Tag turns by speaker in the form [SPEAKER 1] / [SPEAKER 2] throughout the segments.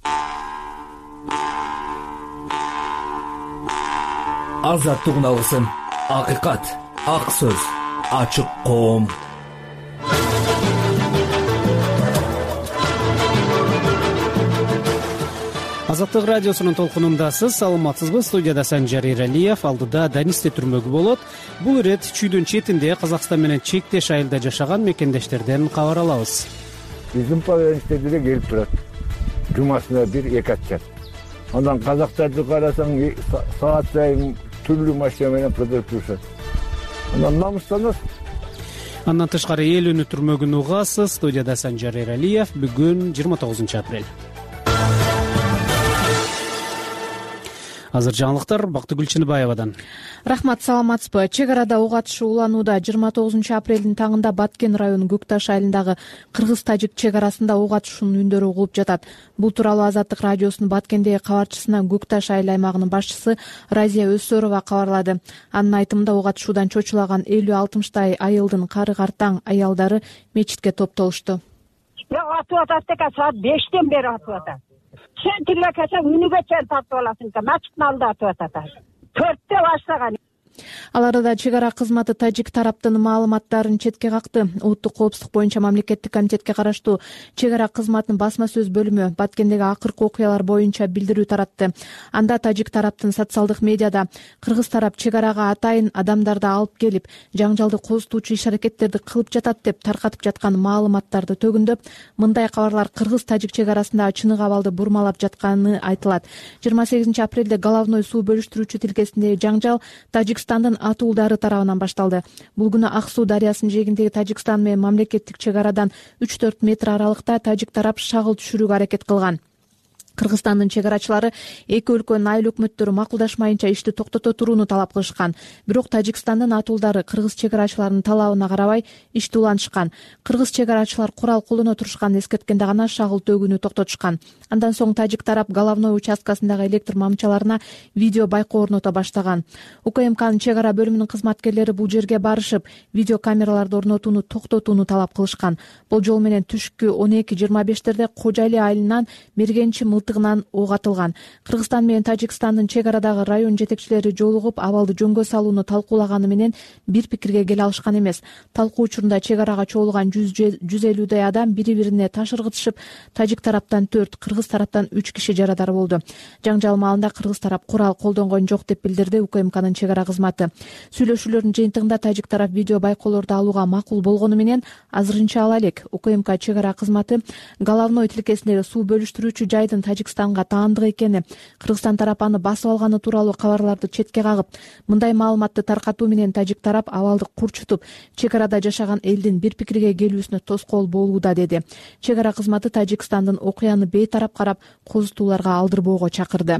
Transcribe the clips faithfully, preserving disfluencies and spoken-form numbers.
[SPEAKER 1] Азаттык алгысын, акыйкат, ак сөз, ачык коом.
[SPEAKER 2] Азаттык радиосунун толкунундасыз. Саламатсызбы? Студияда Санжар Эралиев, алдыда Данисте түрмөгү болот. Бул ирет чүйдүн четинде Казакстан менен чектеш айылда жашаган мекендештерден кабар алабыз.
[SPEAKER 3] Биздин повесттерде келип турат. Жумасына бир эки атчат. Андан казактарды карасаң, саат сайын түрлүү машина менен кыдырып турушат. Андан намыстанат.
[SPEAKER 2] Андан тышкары эл үнү түрмөгүн угасыз. Студияда Санжар Эралиев. Бүгүн жыйырма тогузунчу апрель. Азыр жаңылыктар Бактыгүл Чыныбаевадан.
[SPEAKER 4] Рахмат, саламатсызбы? Чек арада ок атышы уланууда. жыйырма тогузунчу апрелдин таңында Баткен районунун Көкташ айылындагы кыргыз-тажик чек арасында ок атышуунун үндөрү угулуп жатат. Бул тууралуу Азаттык радиосунун Баткендеги кабарчысына Көкташ айыл аймагынын башчысы Разия Өсөрова кабарлады. Анын айтымында ок атышуудан чочулаган элүү алтымыштай айылдын кары-картаң аялдары мечитке топтолушту.
[SPEAKER 5] Атып атат дека саат бештен бери атып атат. Сен тилге келсең үнүгө чейин тартып аласың да, мачыттын алдында атып атат. төрттө баштаган.
[SPEAKER 4] Ал арада чек ара кызматы тажик тараптын маалыматтарын четке какты. Улуттук коопсуздук боюнча мамлекеттик комитетке караштуу чек ара кызматынын басма сөз бөлүмү Баткендеги акыркы окуялар боюнча билдирүү таратты. Анда тажик тараптын социалдык медиада кыргыз тарап чек арага атайын адамдарды алып келип, жаңжалды козутуучу иш-аракеттерди кылып жатат деп таркатып жаткан маалыматтарды төгүндөп, мындай кабарлар кыргыз-тажик чек арасында чыныгы абалды бурмалап жатканы айтылат. жыйырма сегизинчи апрелде головной суу бөлүштүрүүчү тилкесиндеги жаңжал Тажикстандын атуулдары тарабынан башталды. Бул күнү Ак суу дарыясынын жээгиндеги Тажикстан менен мамлекеттик чек арадан үч төрт метр аралыкта тажик тарап шагыл түшүрүүгө аракет кылган. Кыргызстандын чек арачылары эки өлкөнүн айыл өкмөттөрү макулдашмайынча ишти токтото турууну талап кылышкан. Бирок Тажикстандын атуулдары кыргыз чек арачыларынын талабына карабай ишти улантышкан. Кыргыз чек арачылар курал колдоно турушканын эскерткенде гана шагыл төгүүнү токтотушкан. Андан соң тажик тарап головной участкасындагы электр мамчаларына видео байкоо орното баштаган. УКМКнын чек ара бөлүмүнүн кызматкерлери бул жерге барышып, видео камераларды орнотууну токтотууну талап кылышкан. Болжол менен түшкү он эки жыйырма бештерде Кожали айылынан Мергенчи мылтыгынан ок атылган. Кыргызстан менен Тажикстандын чек арадагы район жетекчилери жолугуп, абалды жөнгө салууну талкуулаганы менен бир пикирге келе алышкан эмес. Талкуу учурунда чек арага чогулган жүз элүүдөй адам бири-бирине таш ыргытышып, тажик тараптан төрт, кыргыз тараптан үч киши жарадар болду. Жаңжал маалында кыргыз тарап курал колдонгон жок деп билдирди УКМКнын чек ара кызматы. Сүйлөшүүлөрдүн жыйынтыгында тажик тарап видео байкоолорду алууга макул болгону менен азырынча ала элек. УКМК чек ара кызматы головной тилкесиндеги суу бөлүштүрүүчү жайдын Тажикстанга таандык экени, Кыргызстан тарап аны басып алганы тууралуу кабарларды четке кагып, мындай маалыматты таркатуу менен тажик тарап абалды курчутуп, чек арада жашаган элдин бир пикирге келүүсүнө тоскоол болууда деди. Чек ара кызматы Тажикстандын окуяны бейтарап карап, козутууларга алдырбоого чакырды.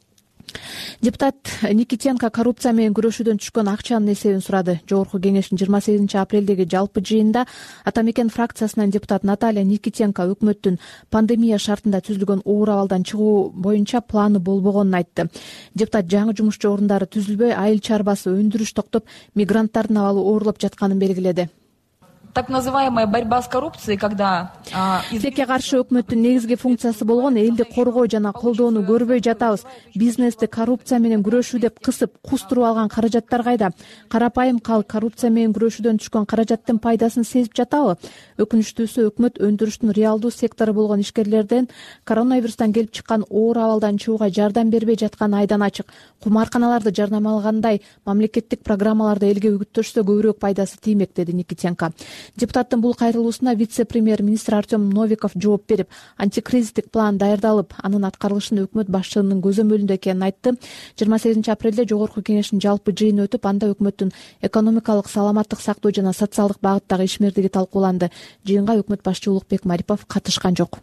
[SPEAKER 4] Депутат Никитенко коррупция менен күрөшүүдөн түшкөн акчанын эсебин сурады. Жогорку кеңештин жыйырма сегизинчи апрелдеги жалпы жыйынында Ата Мекен фракциясынан депутат Наталья Никитенко өкмөттүн пандемия шартында түзүлгөн оор абалдан чыгуу боюнча планы болбогонун айтты. Депутат жаңы жумушчу орундары түзүлбөй, айыл чарбасы өндүрүш токтоп, мигранттардын абалы оорлоп жатканын белгиледи.
[SPEAKER 6] Так называемая борьба с коррупцией, когда
[SPEAKER 4] тилекке каршы өкмөттүн негизги функциясы болгон элди коргоо жана колдоону көрбөй жатабыз. Бизнести коррупция менен күрөшүү деп кысып, кустуруп алган каражаттар кайда? Карапайым калк коррупция менен күрөшүүдөн түшкөн каражаттын пайдасын сезип жатабы? Өкүнүчтүүсү, өкмөт өндүрүштүн реалдуу сектору болгон ишкерлерден коронавирустан келип чыккан оор абалдан чыгууга жардам бербей жатканы айдан ачык. Кумарканаларды жарнамалагандай мамлекеттик программаларды элге үгүттөшсө көбүрөөк пайдасы тиймек, деди Никитенко. Депутаттын бул кайрылуусуна вице-премьер-министр Артем Новиков жооп берип, антикризистик план даярдалып, анын аткарылышын өкмөт башчылыгынын көзөмөлүндө экенин айтты. жыйырма сегизинчи апрелде жогорку кеңештин жалпы жыйыны өтүп, анда өкмөттүн экономикалык, саламаттык сактоо жана социалдык багыттагы ишмердиги талкууланды. Жыйынга өкмөт башчы Улукбек Марипов катышкан жок.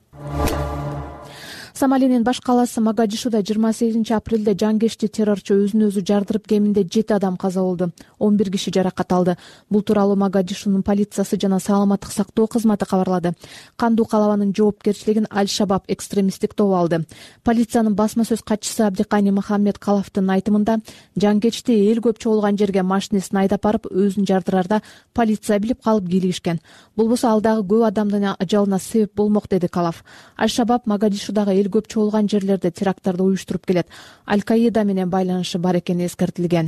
[SPEAKER 4] Сомалинин баш калаасы Могадишуда жыйырма сегизинчи апрелде жангечти террорчу өзүн өзү жардырып, кеминде жети адам каза болду, он бир киши жаракат алды. Бул тууралуу Могадишунун полициясы жана саламаттык сактоо кызматы кабарлады. Кандуу калабанын жоопкерчилигин Аль-Шабаб экстремисттик тобу алды. Полициянын басма сөз катчысы Абдикани Мухаммед Калафтын айтымында, жангечти эл көп чогулган жерге машинесин айдап барып, өзүн жардырарда полиция билип калып кийлигишкен. Бул болсо алдагы көп адамдын ажалына себеп болмок, деди Калаф. Аль-Шабаб Могадишудагы эл көп чогулган жерлерде теракттарды уюштуруп келет. Аль-Каида менен байланышы бар экени эскертилген.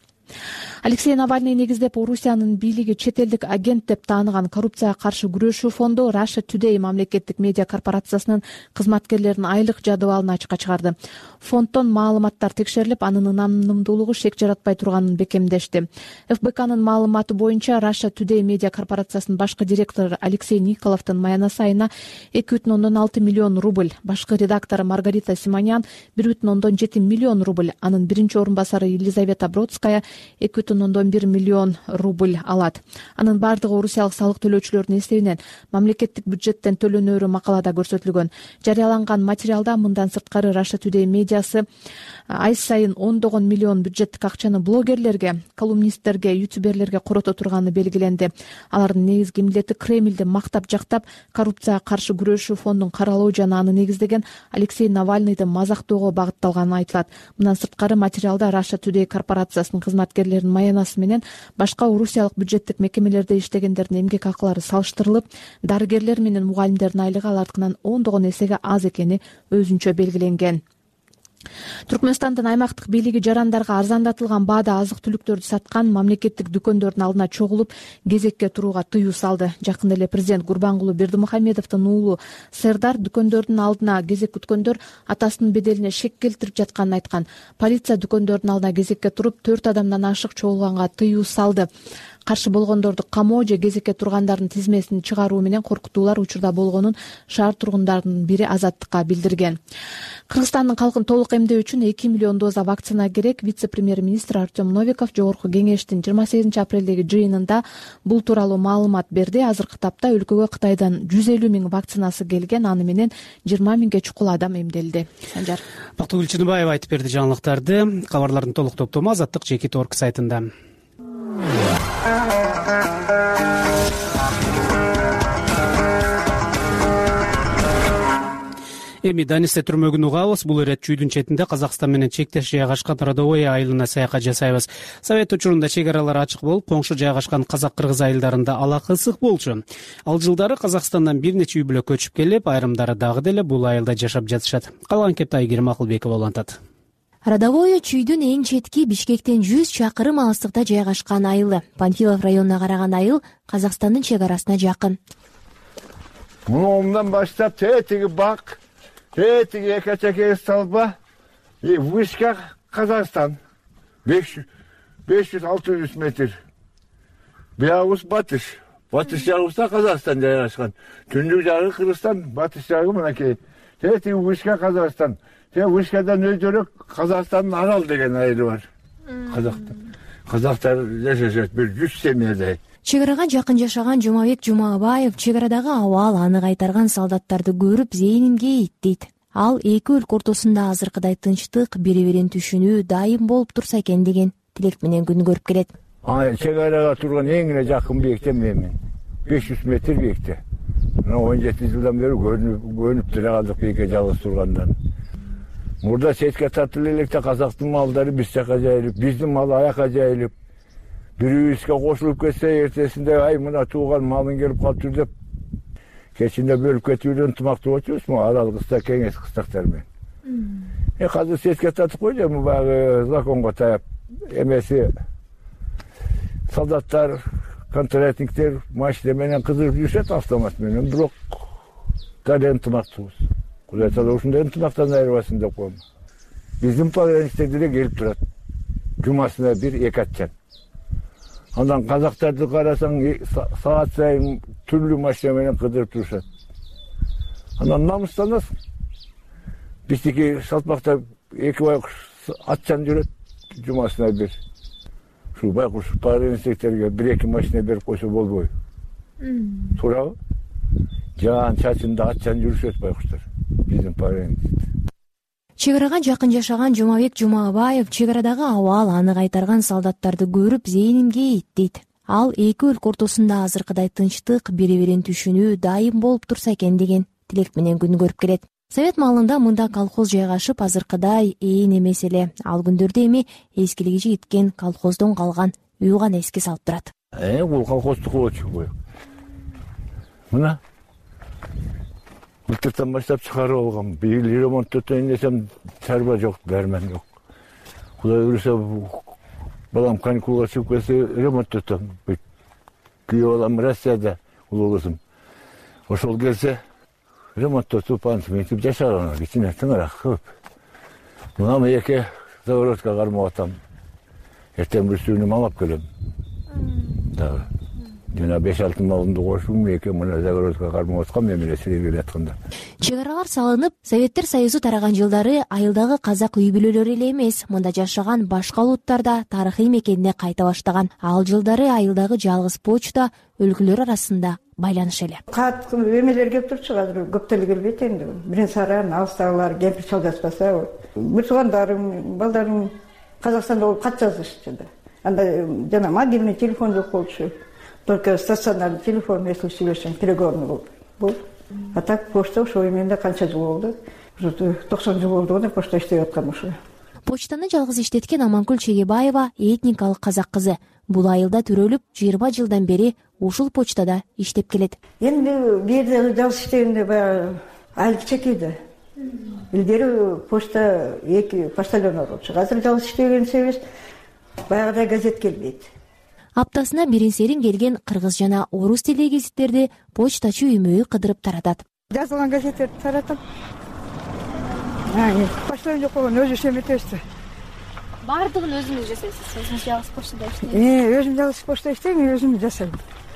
[SPEAKER 4] Алексей Навальный негиздеп Орусиянын бийлиги чет элдик агент деп тааныган коррупцияга каршы күрөшүү фонду Russia Today мамлекеттик медиа корпорациясынын кызматкерлеринин айлык жадыбалын ачыкка чыгарды. Фонддон маалыматтар текшерилип, анын ынандуулугу шек жаратпай турганын бекемдешти. эф бэ канын маалыматы боюнча Russia Today медиа корпорациясынын башкы директору Алексей Николовдун маянасы айына эки бүтүн ондон алты миллион рубль, башкы редактору Маргарита Симонян бир бүтүн ондон жети миллион рубль, анын биринчи орун басары Елизавета Бродская эки бүтүн ондон бир миллион рубль алат. Анын бардыгы орусиялык салык төлөөчүлөрдүн эсебинен мамлекеттик бюджеттен төлөнөөрү макалада көрсөтүлгөн. Жарыяланган материалда мындан сырткары Russia Today медиасы ай сайын ондогон миллион бюджеттик акчаны блогерлерге, колумнисттерге, ютуберлерге корото турганы белгиленди. Алардын негизги милдети Кремлди мактап жактап, коррупцияга каршы күрөшүү фондун каралоо жана аны негиздеген Алексей Навальныйды мазактоого багытталганы айтылат. Мындан сырткары материалда Russia Today корпорациясынын кызматкерлеринин маянасы менен башка орусиялык бюджеттик мекемелерде иштегендердин эмгек акылары салыштырылып, дарыгерлер менен мугалимдердин айлыгы алардыкынан ондогон эсеге аз экени өзүнчө белгиленген. Түркмөнстандын аймактык бийлиги жарандарга арзандатылган баада азык-түлүктөрдү саткан мамлекеттик дүкөндөрдүн алдына чогулуп, кезекке турууга тыюу салды. Жакында эле президент Гурбангулу Бердимухамедовдун уулу Сердар дүкөндөрдүн алдына кезек күткөндөр атасынын беделине шек келтирип жатканын айткан. Полиция дүкөндөрдүн алдына кезекке туруп, төрт адамдан ашык чогулганга тыюу салды. Каршы болгондорду камоо же кезекке тургандардын тизмесин чыгаруу менен коркутуулар учурда болгонун шаар тургундарынын бири Азаттыкка билдирген. Кыргызстандын калкын толук эмдөө үчүн эки миллион доза вакцина керек. Вице-премьер-министр Артем Новиков Жогорку кеңештин жыйырма сегизинчи апрелдеги жыйынында бул тууралуу маалымат берди. Азыркы тапта өлкөгө Кытайдан жүз элүү миң вакцинасы келген, аны менен жыйырма миңге чукул адам эмделди. Санжар
[SPEAKER 2] Бактыгүл Чыныбаева айтып берди жаңылыктарды. Кабарлардын толук топтому Азаттык жеке торг сайтында. Эми Данисте түрмөгүн угабыз. Бул ирет чүйдүн четинде Казакстан менен чектеш жайгашкан Радовой айылына саякат жасайбыз. Совет учурунда чек аралар ачык болуп, коңшу жайгашкан казак-кыргыз айылдарында алакы ысык болчу. Ал жылдары Казакстандан бир нече үй бүлө көчүп келип, айрымдары дагы деле бул айылда жашап жатышат. Калган кепти Айгерим Акылбекова улантат.
[SPEAKER 7] Радовой чүйдүн эң четки Бишкектен жүз чакырым алыстыкта жайгашкан айылы. Панфилов районуна караган айыл Казакстандын чек арасына жакын.
[SPEAKER 3] Мындан баштап тетиги бак, тетиги эки столба и вышка Казакстан. беш жүз алты жүз метр. Биягыбыз батыш. Батыш жагыбызда Казакстан жайгашкан. Түндүк жагы Кыргызстан, батыш жагы мынакей. Тетиги вышка Казакстан. Те вышкадан өйдөрөк Казакстандын Арал деген айылы бар. Казактар. Казактар жашашат бир жүз семьядай.
[SPEAKER 7] Чек арага жакын жашаган Жумабек Жумабаев чек арадагы абал аны кайтарган солдаттарды көрүп зээнимге ит дейт. Ал эки өлкө ортосунда азыркыдай тынчтык, бири-бирин түшүнүү дайым болуп турса экен деген тилек менен күн көрүп келет.
[SPEAKER 3] Чек арага турган эң эле жакын бийикте мен беш жүз метр бийикте. Мына он жети жылдан бери көрүнүп тура калдык бийикке жалгыз тургандан. Мурда четке тартылып электе казактын малдары биз жака жайылып, биздин мал аяка жайылып, бирибизге кошулуп кетсе эртесинде ай мына тууган малың келип калыптыр деп кечинде бөлүп кетүүдөн ынтымактуу болчубузбу арал кыстак кеңес кыстактар менен. Э азыр четке тартып койду, баягы законго таяп эмеси солдаттар, контрактниктер машина менен кыдырып жүрүшөт автомат менен, бирок дали ынтымактуубуз. Кудай таала ушундай ынтымактан айырбасын деп коем. Биздин пограничтер деле келип турат. Жумасына бир эки атчан. Андан казактарды карасаң, саат сайын түрлүү машина менен кыдырып турушат. Андан намыстанасың. Биздики шалпакта эки байкуш атчан жүрөт, жумасына бир. Ушу байкуш пограничтерге бир-эки машина берип койсо болбойбу. Туурабы? Жаан чачында атчан жүрүшөт байкуштар. Биздин пограничтер.
[SPEAKER 7] Чек арага жакын жашаган Жумабек Жумабаев чек арадагы абал аны кайтарган солдаттарды көрүп зээнимге ит дейт. Ал эки өлкө ортосунда азыркыдай тынчтык, бири-бирин түшүнүү дайым болуп турса экен деген тилек менен күн көрүп келет. Совет маалында мында колхоз жайгашып азыркыдай ээн эмес эле. Ал күндөрдө эми эскилиги жигиткен колхоздон калган үй гана эске салып турат.
[SPEAKER 3] Э, бул колхоздуку болчу. Мына былтыртан баштап чыгарып алгам. Быйыл ремонттотойн десем чарба жок, дәрмен жок. Кудай буюрса балам каникулга чыгып келсе ремонттотом. Күйөө балам Россияда, улуу кызым. Ошол келсе ремонттотуп антип жашаган, кичине тыңыраак кылып. Мына эки загородка кармап атам. Эртең бир сүйүнүм алып келем. Дагы. Жана беш алты малымды кошуп, эки мына загородка кармап аткам, мен менен сирек атканда.
[SPEAKER 7] Чек аралар салынып, Советтер Союзу тараган жылдары айылдагы казак үй бүлөлөрү эле эмес, мында жашаган башка улуттар да тарыхый мекенине кайта баштаган. Ал жылдары айылдагы жалгыз почта өлкөлөр арасында байланыш эле.
[SPEAKER 8] Кат эмелер келип турчу, азыр көптөлү келбейт энди. Бирин саран, алыстагылар кемпир чалдаспаса, бир туугандарым, балдарым Казакстанда болуп кат жазышчу да. Анда жана мобильный телефон жок болчу. Только стационарный телефон, если сүйлөшсөң, переговорный болуп. Бул. А так почта ошо менде канча жыл болду? токсон жыл болду го почта иштеп аткан ошо.
[SPEAKER 7] Почтаны жалгыз иштеткен Аманкүл Чегебаева этникалык казак кызы. Бул айылда төрөлүп жыйырма жылдан бери ушул почтада иштеп келет.
[SPEAKER 8] Эми бул жерде жалгыз иштегенде баягы айыл кичекейди. Илгери почта эки почтальон болчу. Азыр жалгыз иштеген себеп баягыдай газет келбейт.
[SPEAKER 7] Аптасына бирин-серин келген кыргыз жана орус тилдеги гезиттерди почтачы үймөй кыдырып таратат.
[SPEAKER 8] Жазылган газеттерди таратам. Почталон жок болгон өзү иштеметесиз.
[SPEAKER 9] Бардыгын өзүңүз жасайсыз, өзүңүз жалгыз почтада иштейсиз.
[SPEAKER 8] Э, өзүм жалгыз почта иштейм, өзүм жасайм.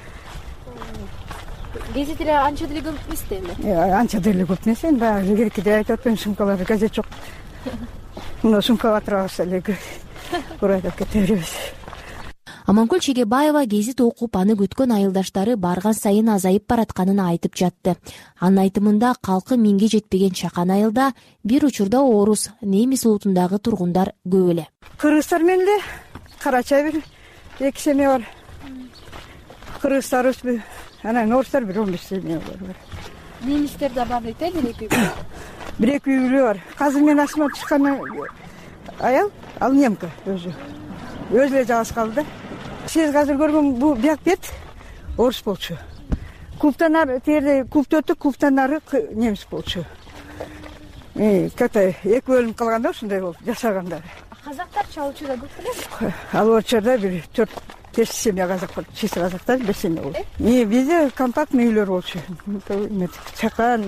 [SPEAKER 9] Гезиттер анча деле көп эмес да эми.
[SPEAKER 8] Э, анча деле көп эмес, баягы илгеркиде айтып атпаймынбы, сумкаларда газет жок. Мына сумкага турабыз эле. Урайдап кете беребиз.
[SPEAKER 7] Аманкүл Чегебаева гезит окуп аны күткөн айылдаштары барган сайын азайып баратканын айтып жатты. Анын айтымында калкы миңге жетпеген чакан айылда бир учурда орус, немис улутундагы тургундар көп эле.
[SPEAKER 8] Кыргыздар менен эле Карачай бир эки семья бар. Кыргыздар өсүп, анан орустар бир он беш семья бар.
[SPEAKER 9] Немистер да бар дейт, бир эки үй.
[SPEAKER 8] Бир эки үй бар. Казыр мен асма чыккан аял, ал немка өзү. Өзү эле жалгыз калды. Сиз азыр көргөн бул бияк бет орус болчу. Кубтан ары терде кубты өтүп, кубтан ары немис болчу. Э, ката эки бөлүнүп калганда ушундай болуп жашагандар.
[SPEAKER 9] Казактар чалуучу да көп беле?
[SPEAKER 8] Ал очорда бир төрт беш семья казак бар. Чисто казактар беш семья болду. Э, бизде компактный үйлөр болчу. Чакан.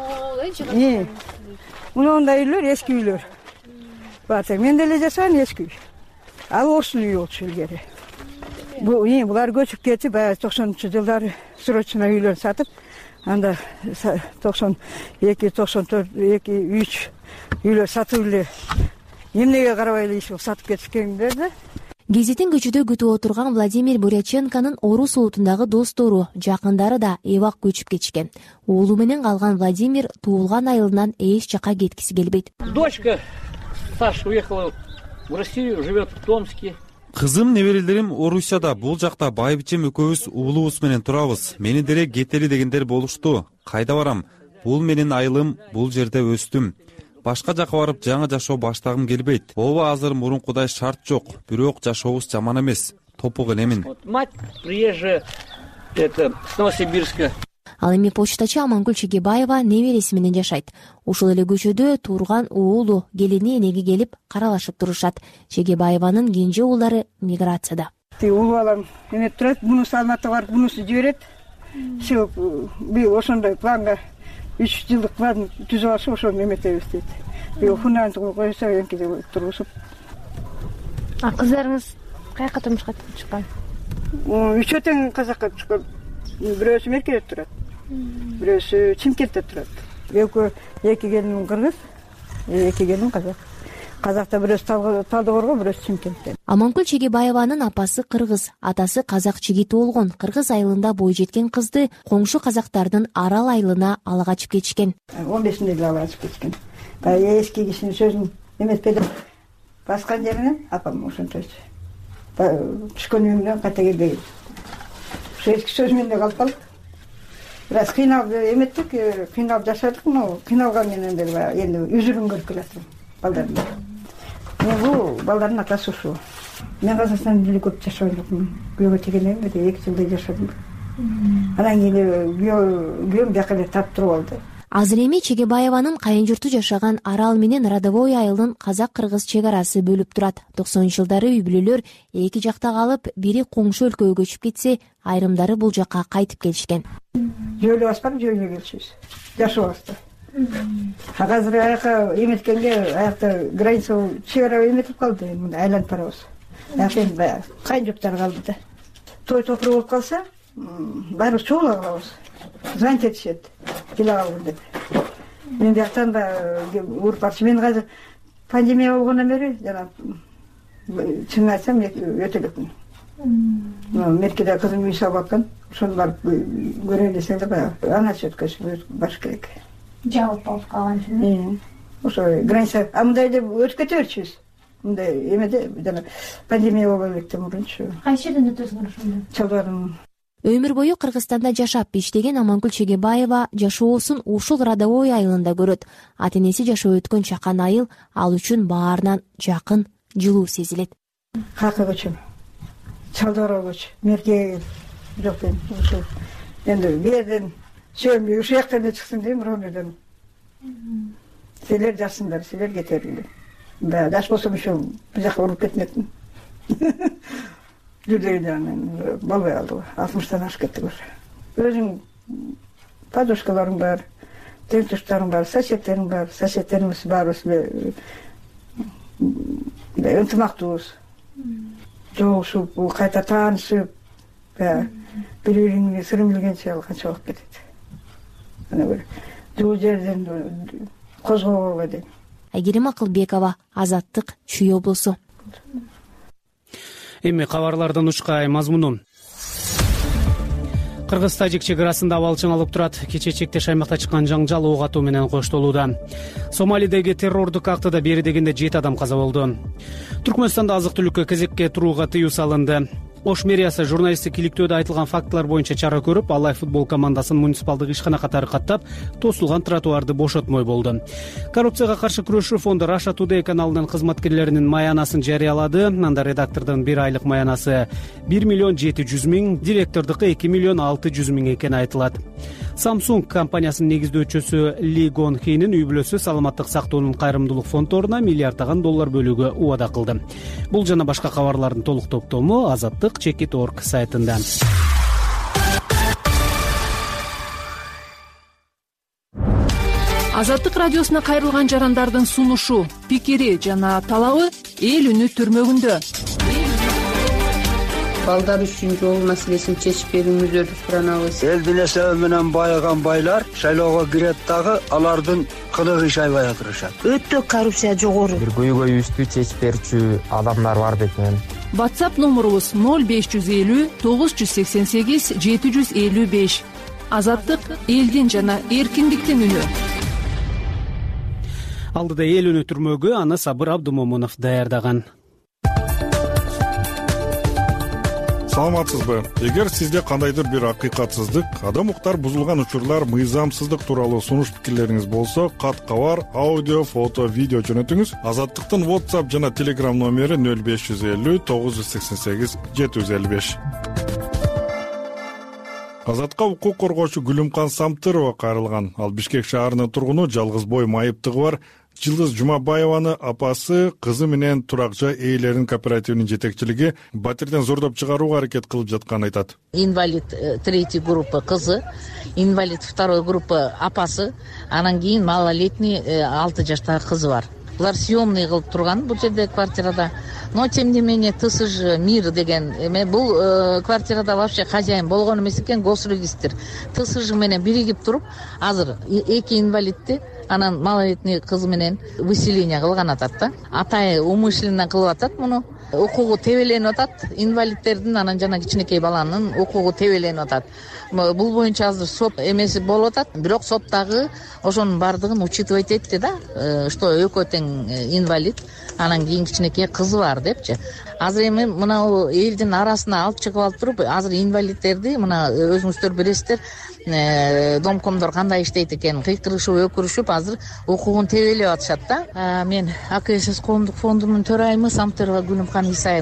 [SPEAKER 8] Э, мындай үйлөр эски үйлөр. Бата мен деле жашаган эски үй. Ал орустун үйү болчу илгери. Бу эми булар көчүп кетип, баягы токсонунчу жылдары срочно үйлөрүн сатып, анда токсон эки токсон төрт эки үч үйлөр сатып эле эмнеге карабай эле иш сатып кетишкендер да.
[SPEAKER 7] Гезитин көчүдө күтүп отурган Владимир Буряченконун орус улутундагы достору, жакындары да эвак көчүп кетишкен. Уулу менен калган Владимир туулган айылынан эч жака кеткиси келбейт.
[SPEAKER 10] Дочка Саша уехала в Россию, живет в Томске.
[SPEAKER 11] Кызым, неберелерим Орусияда, бул жакта байбичем экөөбүз уулубуз менен турабыз. Мени деле кетели дегендер болушту. Кайда барам? Бул менин айылым, бул жерде өстүм. Башка жака барып жаңы жашоо баштагым келбейт. Ооба азыр мурункудай шарт жок, бирок жашообуз жаман эмес. Топук элемин.
[SPEAKER 10] Мать приезжая, это, с Новосибирска.
[SPEAKER 7] Ал эми почтачы Аманкүл Чегебаева небереси менен жашайт. Ушул эле көчөдө турган уулу, келини энеги келип каралашып турушат. Чегебаеванын кенже уулдары миграцияда.
[SPEAKER 8] Уул балам эме турат, бунусу Алматыга барып, бунусу жиберет. Все, бул ошондой планга үч жылдык план түзүп алса, ошону эметебиз дейт. Бул фундаментин койсо энкиде тургузуп.
[SPEAKER 9] А кыздарыңыз каяка турмушка чыккан?
[SPEAKER 8] Үчөө тең казакка чыккан. Бирөөсү Меркеде турат. Бирөөсү Чимкентте турат. Экөө эки келиним кыргыз, эки келиним казак. Казакта бирөөсү Талдыкорго, бирөөсү Чимкентте.
[SPEAKER 7] Аманкүл Чегебаеванын апасы кыргыз, атасы казак жигити болгон. Кыргыз айылында бой жеткен кызды коңшу казактардын Арал айылына ала качып кетишкен.
[SPEAKER 8] он бешинде эле ала качып кетишкен. Эски кишинин сөзүн эметпедим. Баскан жеринен апам ошончочу. Түшкөн үйүмдөн кайта келбейт. Эски сөз менде калып калдык. Бираз кыйналып эметтик, кыйналып жашадык, но кыйналган менен деле баягы энди үзүрүн көрүп келатырмын балдарымды. Мен бул балдардын атасы ушул. Мен Казакстанда деле көп жашаган жокмун. Күйөөгө чегенден бери эки жылдай жашадым. Анан кийин күйөө күйөөм бияка эле тартып туруп алды.
[SPEAKER 7] Азыр эми Чегебаеванын кайын журту жашаган Арал менен Родовой айылдын казак-кыргыз чек арасы бөлүп турат. токсонунчу жылдары үй бүлөлөр эки жакта калып, бири коңшу өлкөгө көчүп кетсе, айрымдары бул жакка кайтып келишкен.
[SPEAKER 8] Жөлү баспам, жөлүгө келишибиз. Жашабызды. Азыр аяка эметкенге, аякта граница чек ара эметип калды, мында айланып барабыз. Аяка кайын журттар калды да. Той топур болуп калса, баарыбыз чогула калабыз. Звонить етишет, келе калгын деп. Мен жактан да уруп барчы. Мен азыр пандемия болгондон бери жана чынын айтсам өтө элекмин. Меркеде кызым үй салып аткан. Ошону барып көрөйүн десең да баягы аңачы өткөзүп баш керек.
[SPEAKER 9] Жабык болуп калган үчүн.
[SPEAKER 8] Ошо граница, а мындай деп өтүп кете берчүбүз. Мындай эмеде жана пандемия боло электен мурунчу.
[SPEAKER 9] Кайсы жерден өтөсүңөр ошондо?
[SPEAKER 8] Чалбарым.
[SPEAKER 7] Өмүр бою Кыргызстанда жашап иштеген Амангүл Чегебаева жашоосун ушул Родовой айылында көрөт. Ата-энеси жашоо өткөн чакан айыл ал үчүн баарынан жакын, жылуу сезилет.
[SPEAKER 8] Какы көчөм. Чалдара көч, меркеге жок мен ушул. Энди берден сөймөй ушул жактан да чыксын дейм, Ромерден. Силер жассыңдар, силер кетериңдер. Да, жаш болсом ушул бул жакка уруп кетмекмин. Жүрдейден болбой калды. алтымыштан ашып кеттик уже. Өзүң подушкаларың бар, тентуштарың бар, соседтериң бар, соседтерибиз баарыбыз ынтымактуубуз. Жолугушуп, кайта таанышып, бири-биринин сырын билгенче канча убакыт кетет. Ана бир жол жерден козгобой дейм.
[SPEAKER 7] Айгерим Акылбекова, Азаттык, Чүй облусу.
[SPEAKER 2] Эми кабарлардын учкай мазмуну. Кыргыз-тажик чек арасында абалчың алып турат. Кече чектеш аймакта чыккан жаңжал ок атуу менен коштолууда. Сомалидеги террордук актыда бери дегенде жети адам каза болду. Түркмөнстанда азык-түлүккө кезекке турууга тыюу салынды. Ош мэриясы журналисттик иликтөөдө айтылган фактылар боюнча чара көрүп, Алай футбол командасын муниципалдык ишкана катары каттап, тосулган тротуарды бошотмой болду. Коррупцияга каршы күрөшүү фонду Russia Today каналынын кызматкерлеринин маянасын жарыялады. Анда редактордун бир айлык маянасы бир миллион жети жүз миң, директордуку эки миллион алты жүз миң экени айтылат. Samsung компаниясынын негиздөөчүсү Ли Гон Хинин үй бүлөсү саламаттык сактоонун кайрымдуулук фонддоруна миллиарддаган доллар бөлүүгө убада кылды. Бул жана башка кабарлардын толук топтому Азаттык чекит точка орг сайтында.
[SPEAKER 12] Азаттык радиосуна кайрылган жарандардын сунушу, пикири жана талабы эл үнү түрмөгүндө.
[SPEAKER 13] Балдар үчүн жол маселесин чечип берүүңүздөрдү суранабыз.
[SPEAKER 14] Элдин эсеби менен байыган байлар шайлоого кирет дагы алардын кылыгы шайбай отурушат.
[SPEAKER 13] Өтө коррупция жогору.
[SPEAKER 15] Бир көйгөйүбүздү чечип берүүчү адамдар бар бекен.
[SPEAKER 12] WhatsApp номурубуз ноль беш жүз элүү тогуз жүз сексен сегиз жети жүз элүү беш. Азаттык элдин жана эркиндиктин үнү.
[SPEAKER 2] Алдыда эл үнү түрмөгү аны Сабыр Абдумомунов даярдаган.
[SPEAKER 16] Саламатсызбы? Эгер сизде кандайдыр бир акыйкатсыздык, адам укуктар бузулган учурлар, мыйзамсыздык тууралуу сунуш пикирлериңиз болсо, кат кабар, аудио, фото, видео жөнөтүңүз. Азаттыктын WhatsApp жана Telegram номери ноль беш жүз элүү тогуз жүз сексен сегиз жети жүз элүү беш. Азатка укук коргоочу Гүлүмкан Самтырова кайрылган. Ал Бишкек шаарынын тургуну, жалгыз бой майыптыгы бар Жылдыз Жумабаеваны апасы, кызы менен турак жай ээлеринин кооперативинин жетекчилиги батирден зордоп чыгарууга аракет кылып жатканын айтат.
[SPEAKER 17] Инвалид третий группа кызы, инвалид второй группа апасы, анан кийин малолетний алты жаштагы кызы бар. Булар съемный кылып турган бул жерде квартирада. Но тем не менее ТСЖ Мир деген эме бул квартирада вообще хозяин болгон эмес экен, госрегистр. ТСЖ менен биригип туруп, азыр эки инвалидти анан малолетний кызы менен выселение кылган атат да. Атайы умышленно кылып атат муну. Укугу тебеленип атат. Инвалидтердин анан жана кичинекей баланын укугу тебеленип атат. Бул боюнча азыр соп эмеси болуп атат. Бирок соттагы ошонун бардыгын учитывать этти да, что экөө тең инвалид, анан кийин кичинекей кызы бар депчи. Азыр эми мына элдин арасына алып чыгып алып туруп, азыр инвалидтерди мына өзүңүздөр билесиздер, домкомдор кандай иштейт экен, кыйкырышып, өкүрүшүп, азыр укугун тебелеп атышат да. Мен АКСС коомдук фондунун төрайымы Самтырова Гүлүмкан Исаевна.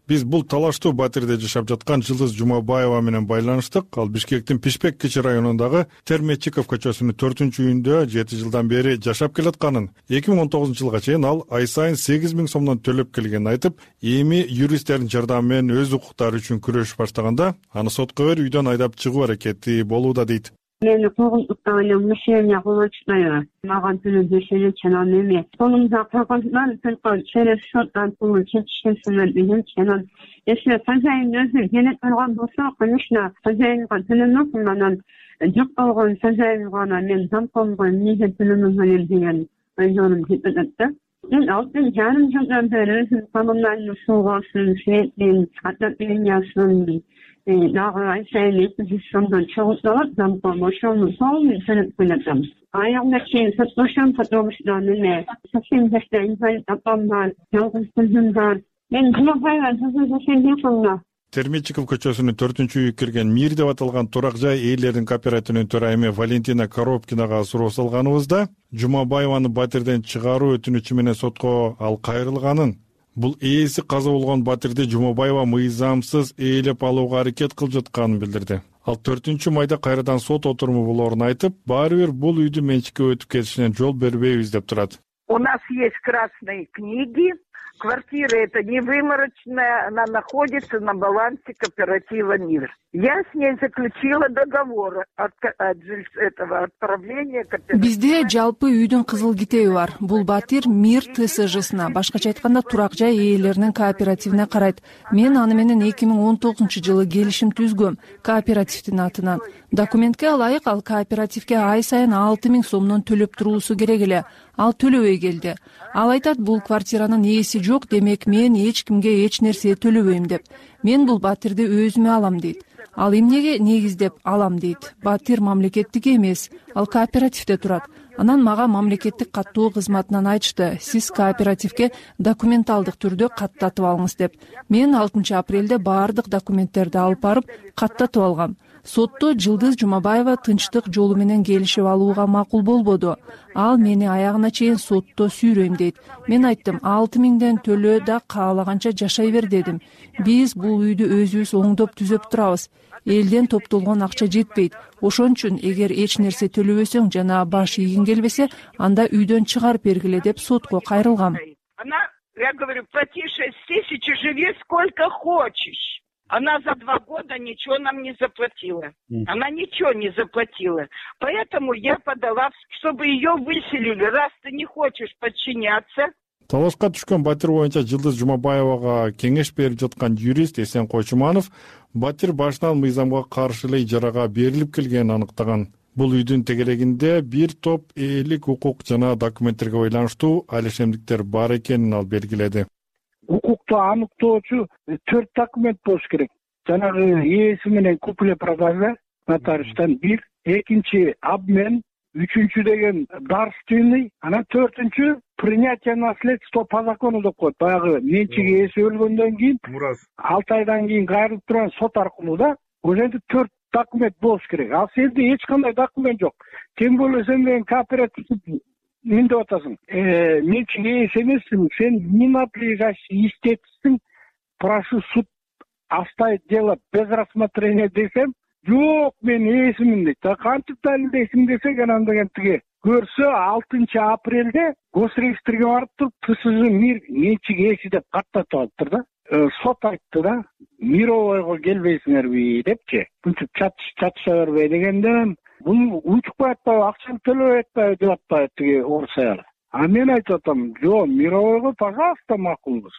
[SPEAKER 16] Биз бул талаштуу батирде жашап жаткан Жылдыз Жумабаева менен байланыштык. Ал Бишкектин Пишпек кичи районундагы Терметчиков көчөсүнүн төртүнчү үйүндө жети жылдан бери жашап келатканын, эки миң он тогузунчу жылга чейин ал ай сайын сегиз миң сомдон төлөп келгенин айтып, эми юристтердин жардамы менен өз укуктары үчүн күрөшүп баштаганда аны сотко берип үйдөн айдап чыгуу аракети болууда дейт.
[SPEAKER 18] Мени куугунтуктан эле мышеня кылычтайбы. Мага төлөбөшүнү чанан эме. Сонунда калгандан только через счеттан пулун чечишкенсимен менен чанан. Если хозяин өзү келе турган болсо, конечно, хозяинга төлөнөсүн, анан жок болгон хозяинга мен замкомго эмнеге төлөнөмөн деген ойдорум кетет да. Мен алтын жарым жылдан бери өзүм коммунальный услугасын, светин, отоплениyaсын, дагы ай сайын эки жүз сомдон чыгып алат, замком ошону сонун төлөп келатам. Аягына чейин соттошом, потому что эме совсем жашта инвалид апам бар, жалгыз кызым бар. Мен Жумабаева жашайм.
[SPEAKER 16] Терметчиков көчөсүнүн төртүнчү үйгө кирген Мир деп аталган турак жай ээлердин кооперативинин төрайымы Валентина Коробкинага суроо салганыбызда Жумабаеваны батирден чыгаруу өтүнүчү менен сотко ал кайрылганын, бул ээси каза болгон батирди Жумабаева мыйзамсыз ээлеп алууга аракет кылып жатканын билдирди. Ал төртүнчү майда кайрадан сот отуруму болоорун айтып, баары бир бул үйдү менчикке өтүп кетишине жол бербейбиз деп турат.
[SPEAKER 19] У нас есть красные книги. Квартира эта не выморочная, она находится на балансе кооператива «Мир». Я с ней заключила договор от, от этого отправления кооператива.
[SPEAKER 12] Бизде жалпы үйдүн кызыл китеби бар. Бул батир Мир ТСЖсына, башкача айтканда турак жай ээлеринин кооперативине карайт. Мен аны менен эки миң он тогузунчу жылы келишим түзгөм кооперативдин атынан. Документке ылайык ал кооперативге ай сайын алты миң сомдон төлөп туруусу керек эле. Ал төлөбөй келди. Ал айтат, бул квартиранын ээси жок, демек мен эч кимге эч нерсе төлөбөйм деп. Мен бул батирди өзүмө алам дейт. Ал эмнеге негиздеп алам дейт. Батир мамлекеттик эмес, ал кооперативде турат. Анан мага мамлекеттик каттоо кызматынан айтышты, сиз кооперативге документалдык түрдө каттатып алыңыз деп. Мен алтынчы апрелде баардык документтерди алып барып каттатып алгам. Сотто Жылдыз Жумабаева тынчтык жолу менен келишип алууга макул болбоду. Ал мени аягына чейин сотто сүйрөйм дейт. Мен айттым, алты миңден төлөө да каалаганча жашай бер дедим. Биз бул үйдү өзүбүз оңдоп түзөп турабыз. Элден топтолгон акча жетпейт. Ошон үчүн эгер эч нерсе төлөбөсөң жана баш ийгиң келбесе, анда үйдөн чыгарып бергиле деп сотко кайрылгам.
[SPEAKER 19] Она, я говорю, плати шесть тысяч и живи сколько хочешь. Она за два года ничего нам не заплатила. Она ничего не заплатила. Поэтому я подала, чтобы ее выселили. Раз ты не хочешь подчиняться.
[SPEAKER 16] Талашка түшкөн батир боюнча Жылдыз Жумабаевага кеңеш берип жаткан юрист Эсен Койчуманов батир башынан мыйзамга каршы эле ижарага берилип келгенин аныктаган. Бул үйдүн тегерегинде бир топ ээлик укук жана документтерге байланыштуу алишемдиктер бар экенин ал белгиледи.
[SPEAKER 20] Укукту аныктоочу төрт документ болуш керек. Жанагы ээси менен купле продажа нотариустан бир, экинчи обмен, үчүнчү деген дарственный, анан төртүнчү принятие наследства по закону деп коет. Баягы менчик ээси өлгөндөн кийин алты айдан кийин кайрылып турган сот аркылуу да ошентип төрт документ болуш керек. Ал сенде эч кандай документ жок. Тем более сен деген кооператив мен деп атасың. Менчик ээси эмессиң, сен не надлежащий истетсиң, прошу суд оставить дело без рассмотрения десем, жок, мен ээсимин дейт. Кантип далилдейсиң десек, анан деген тиги көрсө алтынчы апрелде госреестрге барып туруп ТСЖ Мир менчик ээси деп каттатып алыптыр да. Сот айтты да, мировойго келбейсиңерби депчи. Мынтип чатыша бербей дегенде, бул учукпай атпайбы, акчаны төлөбөй атпайбы деп атпайбы тиги орус аял. А мен айтып атам, жок, мировойго пожалуйста макулбуз.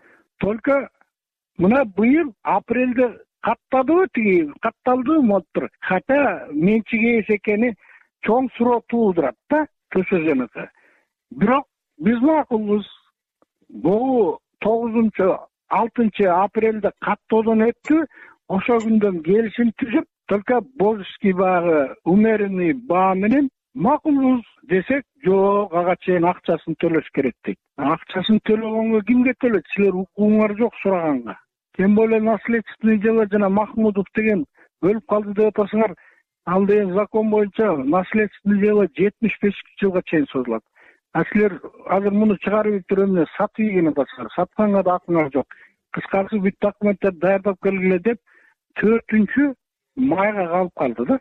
[SPEAKER 20] Только мына быйыл апрелде каттадыбы тиги, катталдыбы болуптур. Хотя менчик ээси экени чоң суроо туудурат да ТСЖныкы. Бирок биз макулбуз. Бул тогузунчу алтынчы апрелде каттоодон өттү. Ошол күндөн келишим түзүп, только божеский багы умеренный баа менен макулбуз десек, жок, ага чейин акчасын төлөш керек дейт. Акчасын төлөгөнгө кимге төлөйт? Силер укугуңар жок сураганга. Тем более наследственный дело жана Махмудов деген өлүп калды деп атасыңар. Ал деген закон боюнча наследственный дело жетимиш беш жылга чейин созулат. А силер азыр муну чыгарып туруп эмне сатып ийген атасыңар. Сатканга да акыңар жок. кыскасы бүт документтерди даярдап келгиле деп төртүнчү майга калып калды да.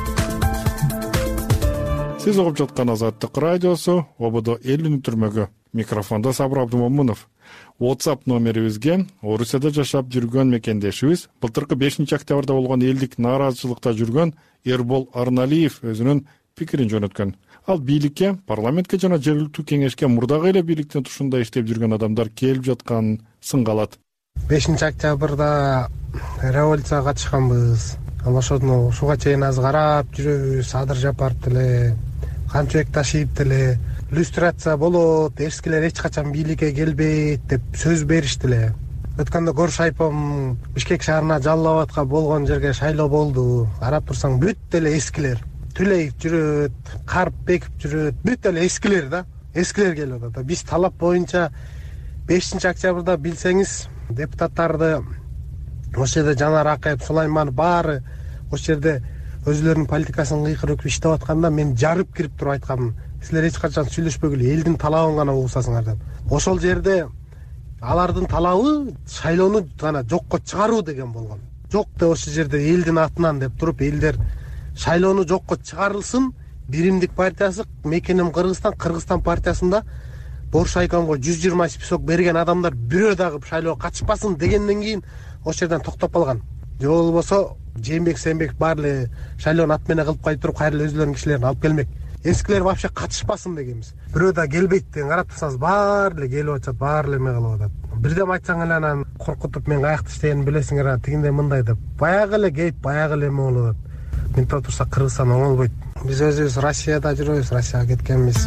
[SPEAKER 16] Сиз угуп жаткан Азаттык радиосу ободо эл үнү түрмөгү. Микрофондо Сабыр Абдымомунов. WhatsApp номерибизге Орусияда жашап жүргөн мекендешибиз былтыркы бешинчи октябрда болгон элдик нааразычылыкта жүргөн Эрбол Арналиев өзүнүн пикирин жөнөткөн. Ал бийликке, парламентке жана жергиликтүү кеңешке мурдагы эле бийликтин тушунда иштеп жүргөн адамдар келип жатканын сынга алат.
[SPEAKER 21] бешинчи октябрда революцияга катышканбыз. Ал ошону ушуга чейин азыр карап жүрөбүз. Адыр Жапаров деле, Камчыбек Ташиев деле иллюстрация болот, эскилер эч качан бийликке келбейт деп сөз беришти эле. Өткөндө Горш Айпом Бишкек шаарына Жалал Абадка болгон жерге шайлоо болду. Карап турсаң бүт эле эскилер. Түлеев жүрөт, Карпбеков жүрөт, бүт эле эскилер да. Эскилер келип атат. Биз талап боюнча бешинчи октябрда билсеңиз, депутаттарды ошол жерде Жанар Акаев, Сулайманов баары ошол жерде өзүлөрүнүн политикасын кыйкырып иштеп атканда мен жарып кирип туруп айткам. Силер эч качан сүйлөшпөгүлө, элдин талабын гана угушасыңар деп. Ошол жерде алардын талабы шайлоону гана жокко чыгаруу деген болгон. Жок деп ошол жерде элдин атынан деп туруп, элдер шайлоону жокко чыгарылсын, Биримдик партиясы, Мекенем Кыргызстан, Кыргызстан партиясында Борш Айкомго жүз жыйырма список берген адамдар бирөө дагы шайлоого катышпасын дегенден кийин ошол жерден токтоп калган. Же болбосо Жээнбек Сенбеков баары эле шайлоону ат менен кылып кайтып туруп, кайра эле өзүлөрүнүн кишилерин алып келмек. Эскилер вообще катышпасын дегенбиз. Бирөө да келбейт деген карап турсаңыз баары эле келип атат, баары эле эме кылып атат. Бирдем айтсаң эле анан коркутуп мен каякта иштегенин билесиңер, тигиндей мындай деп. Баягы эле кейип, баягы эле эме болуп атат. Мынтип турса Кыргызстан оңолбойт. Биз өзүбүз Россияда жүрөбүз, Россияга кеткенбиз.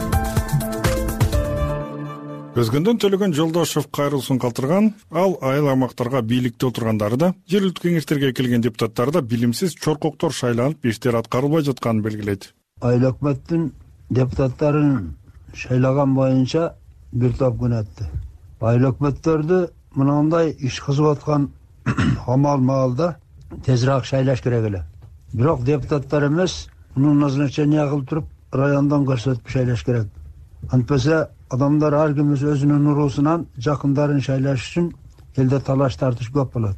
[SPEAKER 16] Өзгөндөн Төлөгөн Жолдошов кайрылуусун калтырган, ал айыл аймактарга бийликте отургандары да, жергиликтүү кеңештерге келген депутаттар да билимсиз чоркоктор шайланып, иштер аткарылбай жатканын белгилейт.
[SPEAKER 14] Айыл өкмөттүн депутаттарын шайлаган боюнча бир топ күнөттү. Айыл өкмөттөрдү мындай иш кызып аткан хамал маалда тезирээк шайлаш керек эле. Бирок депутаттар эмес, муну назначение кылып туруп, райондон көрсөтүп шайлаш керек. Антпесе адамдар ар ким өзүнүн уруусунан жакындарын шайлаш үчүн элде талаш тартыш көп болот.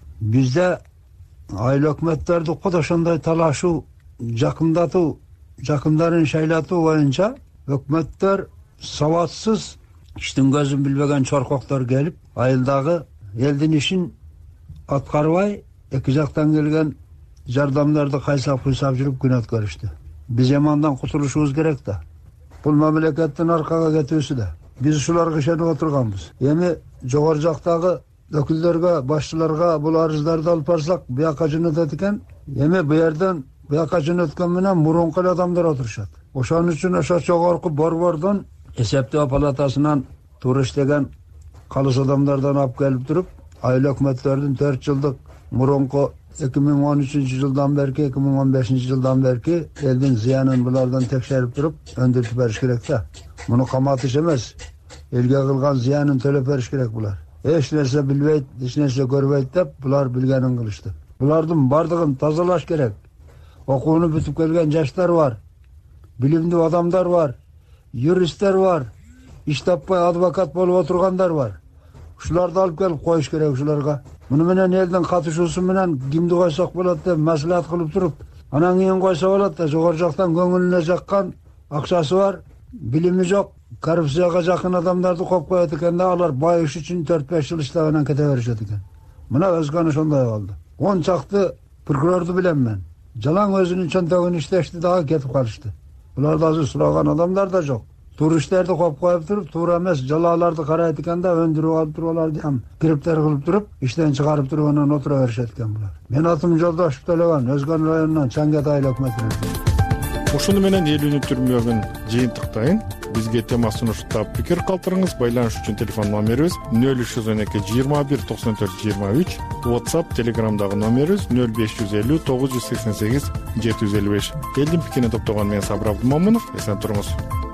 [SPEAKER 14] Бизде айыл өкмөттөрдү код ошондой талашуу, жакындатуу, жакындарын шайлатуу боюнча өкмөттөр сабатсыз, иштин көзүн билбеген чоркоктор келип, айылдагы элдин ишин аткарбай, эки жактан келген жардамдарды кайсап куйсап жүрүп күн өткөрүштү. Биз эмандан кутулушубуз керек да. Бул мамлекеттин аркага кетүүсү да. Биз ушуларга ишенип отурганбыз. Эми жогору жактагы өкүлдөргө, башчыларга бул арыздарды алып барсак, буяка жөнөтөт экен. Эми бу жерден буяка жөнөткөн менен мурунку адамдар отурушат. Ошон үчүн ошо жогорку борбордон, эсептөө палатасынан туура иштеген калыс адамдардан алып келип туруп, айыл өкмөттөрдүн төрт жылдык мурунку эки миң он үчүнчү жылдан берки, эки миң он бешинчи жылдан берки элдин зыянын булардан текшерип туруп, өндүрүп бериш керек да. Муну каматыш эмес, элге кылган зыянын төлөп бериш керек булар. Эч нерсе билбейт, эч нерсе көрбөйт деп булар билгенин кылышты. Булардын бардыгын тазалаш керек. Окууну бүтүп келген жаштар бар, билимдүү адамдар бар, юристтер бар, иш таппай адвокат болуп отургандар бар. Ушуларды алып келип коюш керек ушуларга. Муну менен элдин катышуусу менен кимди койсок болот деп маслихат кылып туруп, анан кийин койсо болот да, жогору жактан көңүлүнө жаккан, акчасы бар, билими жок, коррупцияга жакын адамдарды коюп коет экен да, алар байыш үчүн төрт беш жыл иштеп анан кете беришет экен. Мына өзгөн ошондой болду. он чакты прокурорду билем мен. Жалаң өзүнүн чөнтөгүн иштешти дагы кетип калышты. Буларды азыр сураган адамдар да жок. Туура иштерди коюп коюп туруп, туура эмес жалааларды карайт экен да, өндүрүп алып туруп аларды ham кириптер кылып туруп, иштен чыгарып туруп анан отура беришет экен булар. Мен атым Жолдошов Төлөгөн, Өзгөн районунан Чаңгет айыл өкмөтүнөн.
[SPEAKER 16] Ушуну менен эл үнү түрмөгүн жыйынтыктайын. Бизге тема сунуштап пикир калтырыңыз. Байланыш үчүн телефон номерибиз нөл үч жүз он эки жыйырма бир токсон төрт жыйырма үч, WhatsApp, Telegramдагы номерибиз нөл беш жүз элүү тогуз жүз сексен сегиз жети жүз элүү беш. Элдин пикирин топтогон мен Сабыр Абдымомунов. Эсен туруңуз.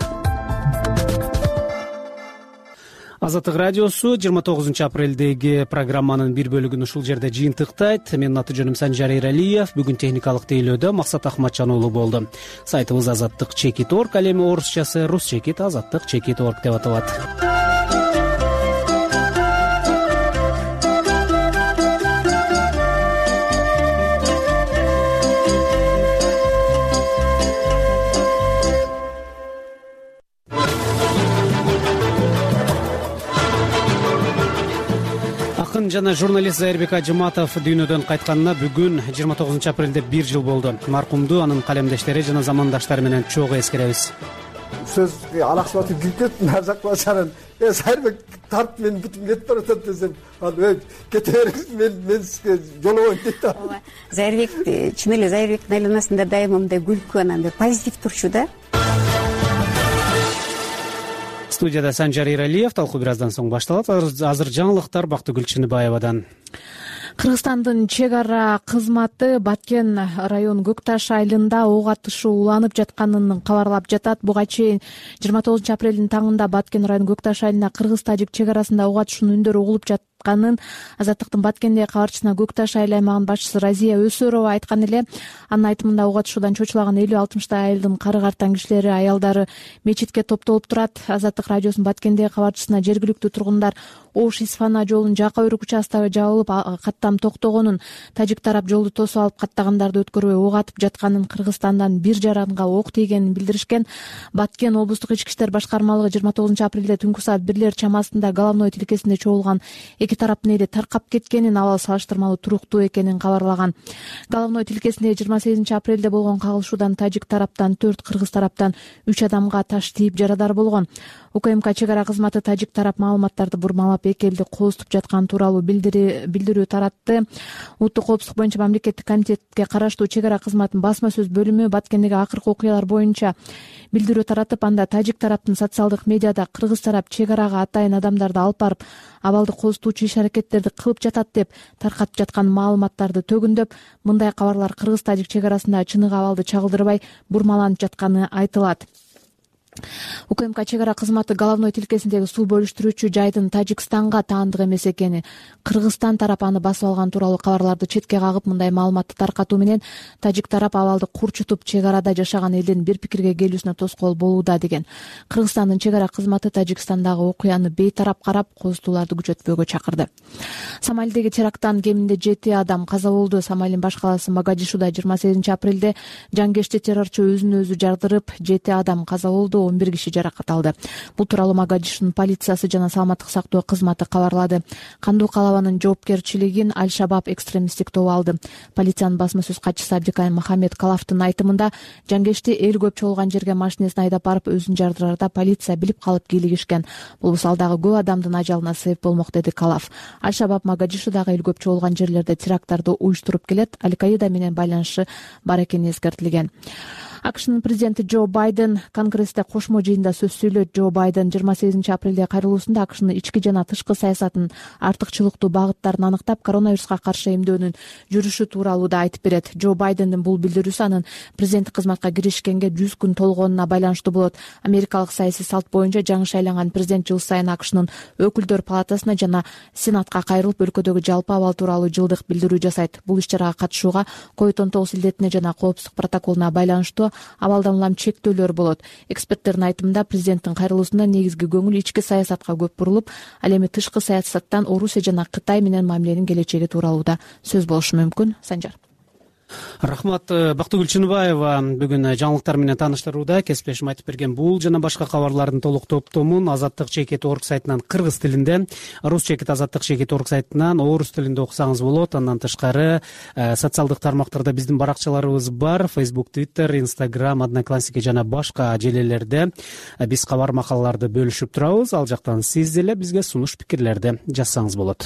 [SPEAKER 2] Азаттык радиосу жыйырма тогузунчу апрелдеги программанын бир бөлүгүн ушул жерде жыйынтыктайт. Менин аты жөнүм Санжар Эралиев. Бүгүн техникалык тейлөөдө Максат Ахматжан уулу болду. Сайтыбыз азаттык чекит точка орг, ал эми орусчасы рус чекит азаттык чекит точка орг деп аталат. акын жана журналист Зайырбек Ажыматов дүйнөдөн кайтканына бүгүн жыйырма тогузунчу апрелде бир жыл болду. Маркумду анын калемдештери жана замандаштары менен чогуу эскеребиз.
[SPEAKER 1] Сөз алаксыбатып кирип кеттим, ар жакка чаран. Э Зайырбек тарт мен бүтүм кетип баратат десем, ал ой кете бериңиз, мен мен сизге жолобойм дейт.
[SPEAKER 22] Ооба. Зайырбек чын эле Зайырбектин айланасында дайыма мындай күлкү анан бир позитив турчу да.
[SPEAKER 2] Студияда Санжар Иралиев, талкуу бир аздан соң башталат. Азыр жаңылыктар Бактыгүл Чыныбаевадан.
[SPEAKER 4] Кыргызстандын чек ара кызматы Баткен район Көкташ айылында ок атышуу уланып жатканын кабарлап жатат. Буга чейин жыйырма тогузунчу апрелдин таңында Баткен район Көкташ айылында кыргыз-тажик чек арасында ок атышуунун үндөрү угулуп жатканын Азаттыктын Баткендеги кабарчысына Көкташ айыл аймагынын башчысы Разия Өсөрова айткан эле. Анын айтымында ок атышуудан чочулаган элүү алтымыштай айылдын кары картан кишилери, аялдары мечитке топтолуп турат. Азаттык радиосунун Баткендеги кабарчысына жергиликтүү тургундар Ош-Исфана жолунун жака өрүк участогу жабылып каттам токтогонун, тажик тарап жолду тосуп алып каттагандарды өткөрбөй ок атып жатканын, Кыргызстандан бир жаранга ок тийгенин билдиришкен. Баткен облустук ички иштер башкармалыгы жыйырма тогузунчу апрелде түнкү саат бирлер чамасында головной тилкесинде чогулган эки тараптын эли таркап кеткенин, абал салыштырмалуу туруктуу экенин кабарлаган. Головной тилкесинде жыйырма сегизинчи апрелде болгон кагылышуудан тажик тараптан төрт, кыргыз тараптан үч адамга таш тийип жарадар болгон. УКМК чек ара кызматы тажик тарап маалыматтарды бурмалап эки элди кооздуп жатканы тууралуу билдирүү таратты. Улуттук коопсуздук боюнча мамлекеттик комитетке караштуу чек ара кызматынын басма сөз бөлүмү Баткендеги акыркы окуялар боюнча билдирүү таратып, анда тажик тараптын социалдык медиада кыргыз тарап чек арага атайын адамдарды алып барып, абалды кооздотуучу иш аракеттерди кылып жатат деп таркатып жаткан маалыматтарды төгүндөп, мындай кабарлар кыргыз-тажик чек арасында чыныгы абалды чагылдырбай бурмаланып жатканы айтылат. УКМК чек ара кызматы головной тилкесиндеги суу бөлүштүрүүчү жайдын Тажикстанга таандык эмес экени, Кыргызстан тарап аны басып алган тууралуу кабарларды четке кагып, мындай маалыматты таркатуу менен тажик тарап абалды курчутуп чек арада жашаган элдин бир пикирге келүүсүнө тоскоол болууда деген. Кыргызстандын чек ара кызматы Тажикстандагы окуяны бейтарап карап, кооздууларды күчөтпөөгө чакырды. Сомалидеги теракттан кеминде жети адам каза болду. Сомалинин баш калаасы Могадишуда жыйырма сегизинчи апрелде жангечти террорчу өзүн өзү жардырып, жети адам каза болду, он бир киши жаракат алды. Бул тууралуу Могадишунун полициясы жана саламаттык сактоо кызматы кабарлады. Кандуу калабанын жоопкерчилигин Аль-Шабаб экстремисттик тобу алды. Полициянын басма сөз катчысы Абдикайым Махамед Калафтын айтымында, жангечти эл көп чогулган жерге машинесин айдап барып өзүн жардырарда полиция билип калып кийлигишкен. Бул салдагы көп адамдын ажалына себеп болмок, деди Калаф. Аль-Шабаб Могадишудагы эл көп чогулган жерлерде теракттарды уюштуруп келет, Аль-Каида менен байланышы бар экени эскертилген. АКШнын президенти Джо Байден Конгрессте кошмо жыйында сөз сүйлөдү. Джо Байден жыйырма сегизинчи апрелде кайрылуусунда АКШнын ички жана тышкы саясатынын артыкчылыктуу багыттарын аныктап, коронавируска каршы эмдөөнүн жүрүшү тууралуу да айтып берет. Джо Байдендин бул билдирүүсү анын президенттик кызматка киришкенге жүз күн толгонуна байланыштуу болот. Америкалык саясий салт боюнча жаңы шайланган президент жыл сайын АКШнын өкүлдөр палатасына жана Сенатка кайрылып, өлкөдөгү жалпы абал тууралуу жылдык билдирүү жасайт. Бул иш-чарага катышууга ковид он тогуз илдетине жана коопсуздук протоколуна байланыштуу абалдан улам чектөөлөр болот. Эксперттердин айтымында, президенттин кайрылуусунда негизги көңүл ички саясатка көп бурулуп, ал эми тышкы саясаттан Орусия жана Кытай менен мамиленин келечеги тууралуу да сөз болушу мүмкүн. Санжар.
[SPEAKER 2] Рахмат. Бактыгүл Чыныбаева бүгүн жаңылыктар менен тааныштырууда. Кесиптешим айтып берген бул жана башка кабарлардын толук топтомун Азаттык чекит орг сайтынан кыргыз тилинде, Рус чекит Азаттык чекит орг сайтынан орус тилинде окусаңыз болот. Андан тышкары социалдык тармактарда биздин баракчаларыбыз бар. Facebook, Twitter, Instagram, Одноклассники жана башка желелерде биз кабар макалаларды бөлүшүп турабыз. Ал жактан сиз деле бизге сунуш пикирлерди жазсаңыз болот.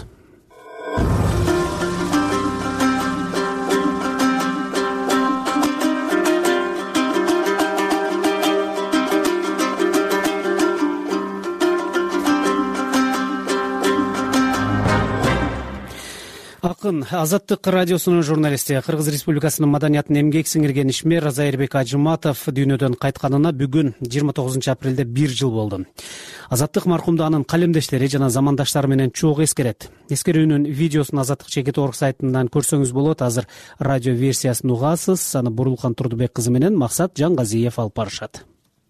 [SPEAKER 2] Акын Азаттык радиосунун журналисти, Кыргыз Республикасынын маданиятын эмгек сиңирген ишмер Зайырбек Ажыматов дүйнөдөн кайтканына бүгүн жыйырма тогузунчу апрелде бир жыл болду. Азаттык маркумду анын калемдештери жана замандаштары менен чогуу эскерет. Эскерүүнүн видеосун Азаттык чекит орг сайтынан көрсөңүз болот. Азыр радио версиясын угасыз. Аны Бурулкан Турдубек кызы менен Максат Жангазиев алып барышат.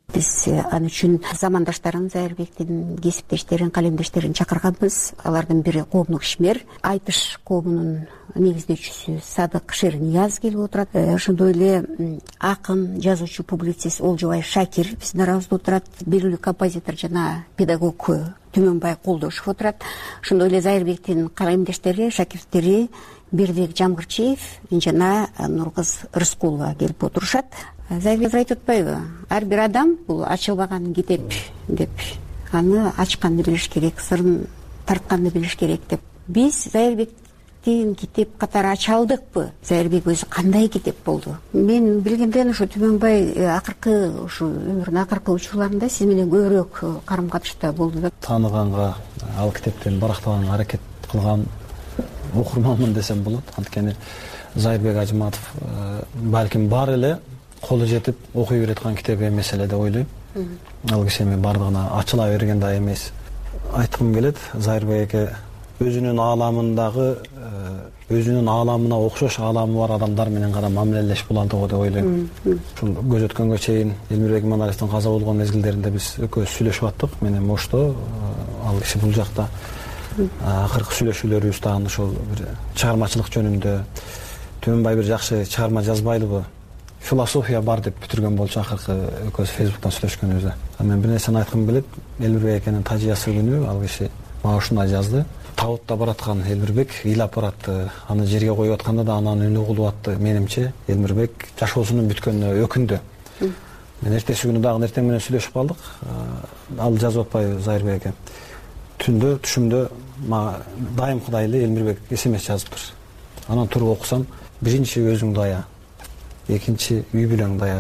[SPEAKER 22] Биз ал үчүн замандаштарын, Зайырбектин кесиптештерин, калемдештерин чакырганбыз. Алардын бири коомдук ишмер, Айтыш коомунун негиздөөчүсү Садык Шернияз келип отурат. Ошондой эле акын, жазуучу, публицист Олжобай Шакир биздин арабызда отурат. Белгилүү композитор жана педагог Түмөнбай Колдошов отурат. Ошондой эле Зайырбектин калемдештери, шакирттери Бирбек Жамгырчиев жана Нургыз Рыскулова келип отурушат. Зайырбек айтып атпайбы? Ар бир адам бул ачылбаган китеп деп, аны ачканды билиш керек, сырын тартканды билиш керек деп. Биз Зайырбектин китеп катары ача алдыкпы? Зайырбек өзү кандай китеп болду? Мен билгенден ушу Түмөнбай акыркы ушу өмүрүнүн акыркы учурларында сиз менен көбүрөөк карым катышта болду да.
[SPEAKER 5] Тааныганга, ал китептен барактаганга аракет кылган окурманмын десем болот. Анткени Зайырбек Ажыматов балким бар эле колу жетип окуй береткан китеп эмес эле деп ойлойм. Ал киши эми бардыгына ачыла берген да эмес. Айткым келет, Зайырбек эке өзүнүн ааламындагы, өзүнүн ааламына окшош ааламы бар адамдар менен гана мамилелеш болот го деп ойлойм. Ушул көз өткөнгө чейин Элмирбек Иманалиевдин каза болгон мезгилдеринде биз экөөбүз сүйлөшүп аттык. Мен эми Ошто, ал киши бул жакта. Акыркы сүйлөшүүлөрүбүз дагы ошол бир чыгармачылык жөнүндө. Түмөнбай бир жакшы чыгарма жазбайлыбы? Философия бар деп бүтүргөн болчу акыркы экөөбүз Фейсбуктан сүйлөшкөнүбүздө. Мен бир нерсени айткым келет. Элмирбек экенин тажыясы күнү ал киши мага ушундай жазды. Табытта бараткан Элмирбек ыйлап баратты. Аны жерге коюп атканда да анан үнү угулуп атты. Менимче Элмирбек жашоосунун бүткөнүнө өкүндү. Мен эртеси күнү дагы эртең менен сүйлөшүп калдык. Ал жазып атпайбы Зайырбек эке? Түндө түшүмдө мага дайымкыдай эле Элмирбек эс эм эс жазыптыр. Анан туруп окусам, биринчи өзүң дая, экинчи үй бүлөң дая,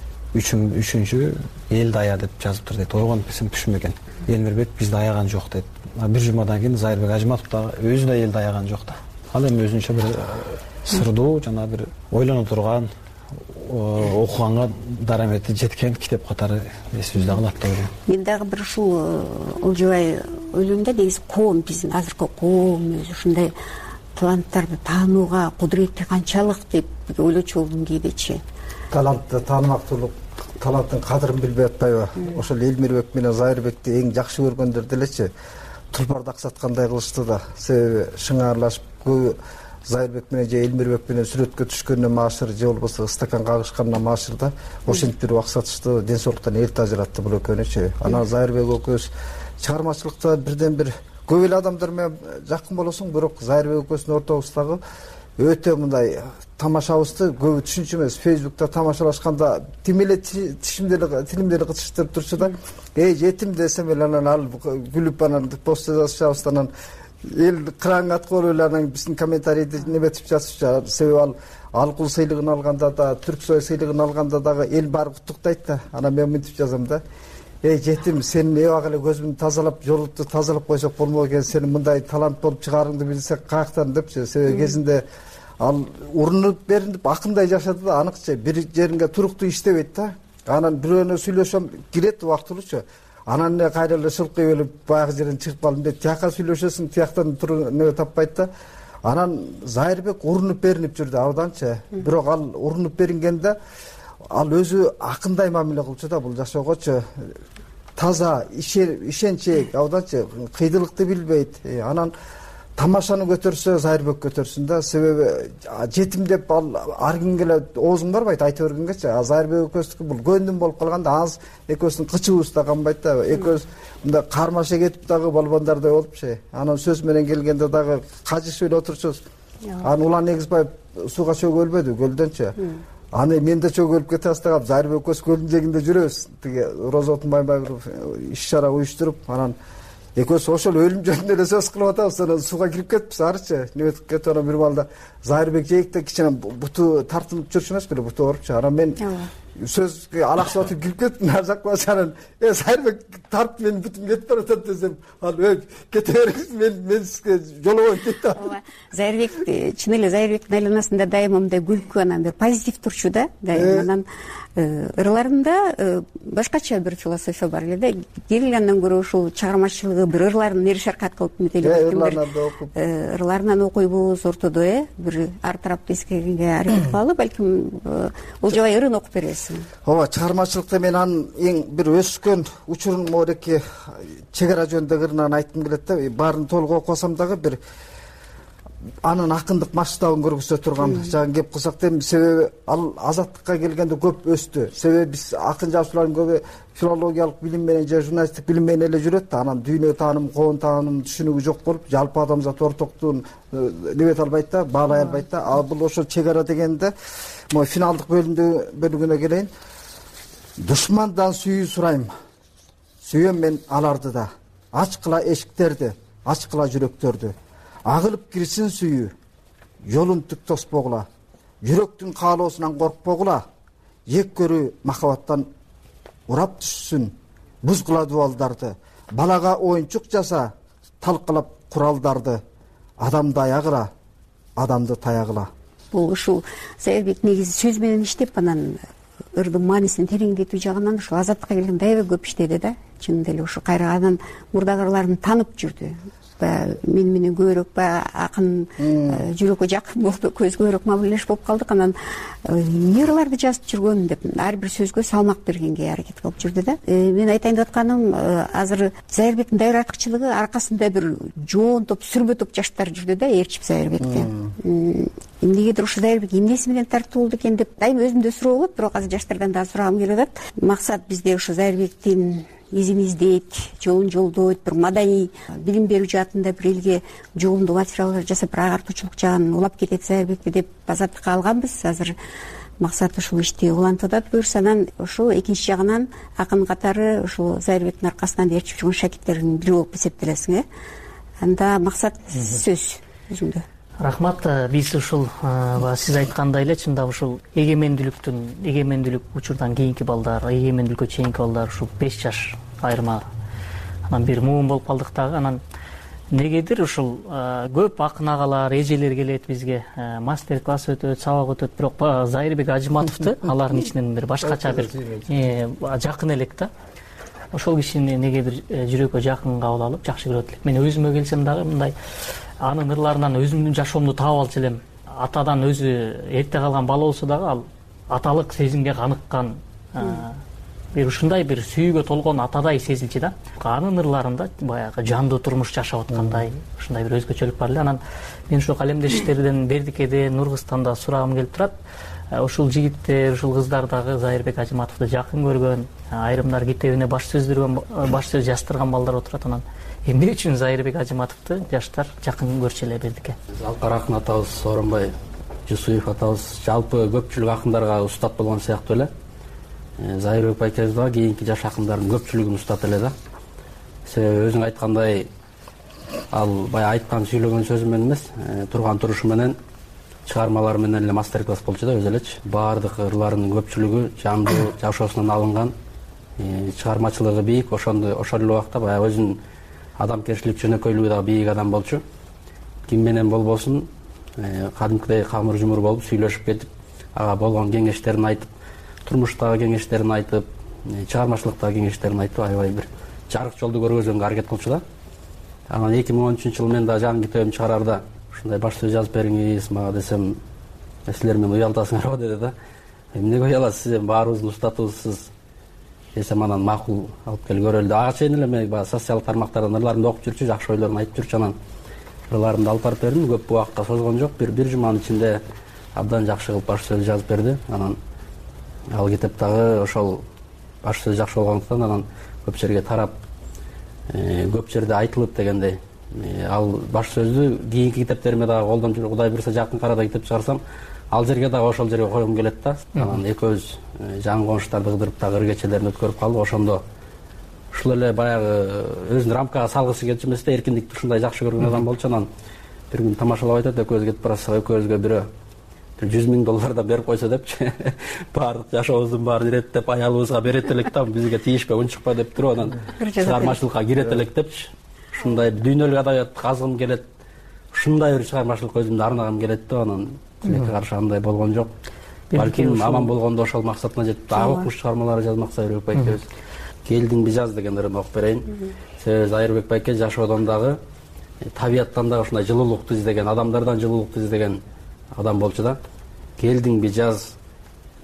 [SPEAKER 5] үчүнчү эл дая деп жазыптыр дейт. Ойгонуп кетсем түшүм экен. Элмирбек бизди аяган жок дейт. Бир жумадан кийин Зайырбек Ажыматов да өзү да эл даяган жок да. Ал эми өзүнчө бир сырдуу жана бир ойлоно турган, окуганга дарамети жеткен китеп катары эсибизде калат деп ойлойм.
[SPEAKER 22] Мен дагы бир ушул Олжобай ойлойм да, негизи коом, биздин азыркы коом өзү ушундай таланттарды таанууга кудуретти канчалык деп ойлочу болдум кээдечи.
[SPEAKER 1] Талантты таанымактуулук, таланттын кадырын билбей атпайбы? Ошол Элмирбек менен Зайырбекти эң жакшы көргөндөр делечи тулпарды аксаткандай кылышты да. Себеби шыңаарлашып көбү Зайырбек менен же Элмирбек менен сүрөткө түшкөндөн маашыр, же болбосо стакан кагышкандан маашыр да. Ошентип аксатышты, ден соолуктан эрте ажыратты бул экөөнүчү. Анан Зайырбек экөөбүз чыгармачылыкта бирден бир көп эле адамдар менен жакын болосуң, бирок Зайырбек экөөбүздүн ортобуздагы өтө мындай тамашабызды көбү түшүнчү эмес. Фейсбукта тамашалашканда тим эле тишимдери, тилимдери кычыштырып турчу да. Эй, жетим десем эле анан ал күлүп анан пост жазышабыз, анан эл кыраң аткылып эле анан биздин комментарийди неметип жазышчу. Себеби ал Алкул сыйлыгын алганда да, Түрксой сыйлыгын алганда дагы эл баары куттуктайт да. Анан мен мынтип жазам да. Эй, жетим, сен эбак эле көзүмдү тазалап, жолукту тазалап койсок болмок экен, сенин мындай талант болуп чыгаарыңды билсек каяктан депчи. Себеби кезинде ал урунуп беринип акындай жашады да, аныкча бир жеринге туруктуу иштебейт да. Анан бирөөнө сүйлөшөм, кирет убактылуучу. Анан эле кайра эле шылкый өлүп баягы жерден чыгып калдым деп тияка сүйлөшөсүң, тияктан туруп неме таппайт да. Анан Зайырбек урунуп беринип жүрдү абданча. Бирок ал урунуп берингенде ал өзү акындай мамиле кылчу да бул жашоогочу. Таза, ишенчек, абданча кыйдылыкты билбейт. Анан тамашаны көтөрсө Зайырбек көтөрсүн да. Себеби жетим деп ал ар кимге эле оозуң барбайт айта бергенгечи. А Зайырбек экөөбүздүкү бул көндүм болуп калганда аз экөөбүздүн кычыбыбыз да канбайт да. Экөөбүз мындай кармаша кетип дагы балбандардай болупчу. Анан сөз менен келгенде дагы кажышып эле отурчубуз. Анан Улан Негизбаев сууга чөгүп өлбөдү, көлдөнчү. Аны мен да чөгүп өлүп кете баштагам. Зайырбек экөөбүз көлдүн жээгинде жүрөбүз. Тиги Роза Отунбаева иш чара уюштуруп, анан экөөбүз ошол өлүм жөнүндө эле сөз кылып атабыз. Анан сууга кирип кетипиз арычы. Неметип кетип анан бир маалда Зайырбек жээкте кичине буту тартынып жүрчү эмес беле, буту ооруп. Анан мен сөзгө алаксып атып кирип кеттим. Ар жакка анан э Зайырбек тартып менин бутум кетип баратат десем, ал өө кете бериңиз, мен мен сизге жолобойм дейт да.
[SPEAKER 22] Зайырбек чын эле Зайырбектин айланасында дайыма мындай күлкү, анан бир позитив турчу да. Дайыма анан ырларында башкача бир философия бар эле да. Келгенден көрө ушул чыгармачылыгы бир ырларын нери шаркат кылып метелеп ырларынан окуйбуз ортодо, э бир ар тарапты эскергенге аракет кылалы. Балким Олжобай ырын окуп беребиз. чыгарасың?
[SPEAKER 1] ооба, чыгармачылыкта мен анын эң бир өскөн учурун моеки чек ара жөнүндөгүрүнөн айткым келет да. Баарын толук окубасам дагы бир анын акындык масштабын көргөзө турган жагын кеп кылсак дейм. Себеби ал азаттыкка келгенде көп өстү. Себеби биз акын жазуучулардын көбү филологиялык билим менен же журналисттик билим менен эле жүрөт да. Анан дүйнө тааным, коом таанымын түшүнүгү жок болуп, жалпы адамзат ортоктугун небете албайт да, баалай албайт да. Ал бул ошо чек ара дегенде могу финалдык бөлүмдө бөлүгүнө келейин. Душмандан сүйүү сурайм. Сүйөм мен аларды да. Ачкыла эшиктерди, ачкыла жүрөктөрдү. Агылып кирсин сүйүү, жолун түк тоспогула. Жүрөктүн каалоосунан коркпогула. Ек көрүү махабаттан урап түшсүн. Буз кыла дубалдарды. Балага оюнчук жаса, талкалап куралдарды. Адамды аягыла, адамды таягыла.
[SPEAKER 22] Бул ушул Зайырбек негизи сөз менен иштеп, анан ырдын маанисин тереңдетүү жагынан ушу азаттыкка келгенде аябай көп иштеди да. Чынында эле ушу кайра анан мурдагыларын танып жүрдү. Мен менен көбүрөөк баягы акын жүрөккө жакын болду, көзгө көбүрөөк мамилелеш болуп калдык. Анан эмне ырларды жазып жүргөн деп ар бир сөзгө салмак бергенге аракет кылып жүрдү да. Мен айтайын деп атканым, азыр Зайырбектин дайраттыкчылыгы аркасында бир жоон топ, сүрбө топ жаштар жүрдү да, Эрчип Зайырбекте. Эмнегедир ушу Зайырбек эмнеси менен тартуу болду экен деп дайым өзүмдө суроо болот, бирок азыр жаштардан дагы сурагым келип атат. Максат бизде ушу Зайырбектин изин издейт, жолун жолдойт, бир маданий билим берүү жаатында бир элге жолундуу материалдар жасап, бир агартуучулук жагын улап кетет Зайырбекти деп азаттыкка алганбыз. Азыр максат ушул ишти улантып атат буюрса. Анан ошо экинчи жагынан акын катары ушул Зайырбектин аркасынан ээрчип жүргөн шакирттердин бири болуп эсептелесиң, э? Анда максат сөз өзүңдө.
[SPEAKER 3] Рахмат. Биз ушул сиз айткандай эле чындап ушул эгемендүүлүктүн эгемендүүлүк учурдан кийинки балдар, эгемендүүлүккө чейинки балдар ушул беш жаш айырма анан бир муун болуп калдык дагы. Анан негедир ушул көп акын агалар, эжелер келет бизге, мастер класс өтөт, сабак өтөт, бирок Зайырбек Ажыматовду алардын ичинен бир башкача бир жакын элек да. Ошол кишини негедир жүрөккө жакын кабыл алып жакшы көрөт элек. Мен өзүмө келсем дагы мындай анын ырларынан өзүмдүн жашоомду таап алчу элем. Атадан өзү эрте калган бала болсо дагы ал аталык сезимге каныккан, бир ушундай бир сүйүүгө толгон атадай сезилчү да. Анын ырларында баягы жандуу турмуш жашап аткандай ушундай бир өзгөчөлүк бар эле. Анан мен ушул калемдештерден, Бердикеден, Нургызстанда сурагым келип турат. Ушул жигиттер, ушул кыздар дагы Зайырбек Ажыматовду жакын көргөн, айрымдар китебине баш сөз берген, баш сөз жаздырган балдар отурат. Анан эмне үчүн Зайырбек Ажыматовду жаштар жакын көрчү эле Бердике?
[SPEAKER 6] Алкар акын атабыз, Сооронбай Жусуев атабыз жалпы көпчүлүк акындарга устат болгон сыяктуу эле. Зайырбек байкебиз дагы кийинки жаш акындардын көпчүлүгүн устат эле да. Себеби өзүң айткандай ал баягы айткан сүйлөгөн сөзү менен эмес, турган турушу менен, чыгармалары менен эле мастер класс болчу да өзү элечи. Баардык ырларынын көпчүлүгү жандуу жашоосунан алынган, чыгармачылыгы бийик, ошондой ошол эле убакта баягы өзүнүн адамгерчилик жөнөкөйлүгү дагы бийик адам болчу. Ким менен болбосун кадимкидей камыр жумур болуп сүйлөшүп кетип, ага болгон кеңештерин айтып, турмуштагы кеңештерин айтып, чыгармачылыктагы кеңештерин айтып, аябай бир жарык жолду көргөзгөнгө аракет кылчу да. Анан эки миң он үчүнчү жылы мен дагы жаңы китебимди чыгарарда ушундай баш сөз жазып бериңиз мага десем, силер мени уялтасыңарбы деди да. Эмнеге уяласыз, сиз баарыбыздын устатыбызсыз десем, анан макул алып кел көрөлү. Ага чейин эле мен баягы социалдык тармактардан ырларымды окуп жүрчү, жакшы ойлорун айтып жүрчү. Анан ырларымды алып барып бердим, көп убакытка созгон жок. Бир бир жуманын ичинде абдан жакшы кылып баш сөз жазып берди. Анан ал китеп дагы ошол баш сөз жакшы болгондуктан анан көп жерге тарап, көп жерде айтылып дегендей. Ал баш сөздү кийинки китептериме дагы колдонуп жүрүп, Кудай буйрса жакын арада китеп чыгарсам, ал жерге дагы ошол жерге койгум келет да. Анан экөөбүз жаңы конуштарды кыдырып дагы ыр кечелерин өткөрүп калдык. Ошондо ушул эле баягы өзүн рамкага салгысы келчү эмес да, эркиндикти ушундай жакшы көргөн адам болчу. Анан бир күн тамашалап айтат, экөөбүз кетип барасыздар, экөөбүзгө бирөө бир жүз миң доллардан берип койсо депчи, баардык жашообуздун баарын иреттеп аялыбызга берет элек да, бизге тийишпе, унчукпа деп туруп, анан чыгармачылыкка кирет элек депчи. Ушундай дүйнөлүк адабиятты казгым келет, ушундай бир чыгармачылыкка өзүмдү арнагым келет да. Анан тилекке каршы андай болгон жок. Балким аман болгондо ошол максатына жетип, дагы окуш чыгармалары жазмак Зайырбек байкебиз. Келдиң би жаз деген ырын окуп берейин. Себеби Зайырбек байке жашоодон дагы, табияттан дагы ушундай жылуулукту издеген, адамдардан жылуулукту издеген адам болчу да. Келдиң би жаз,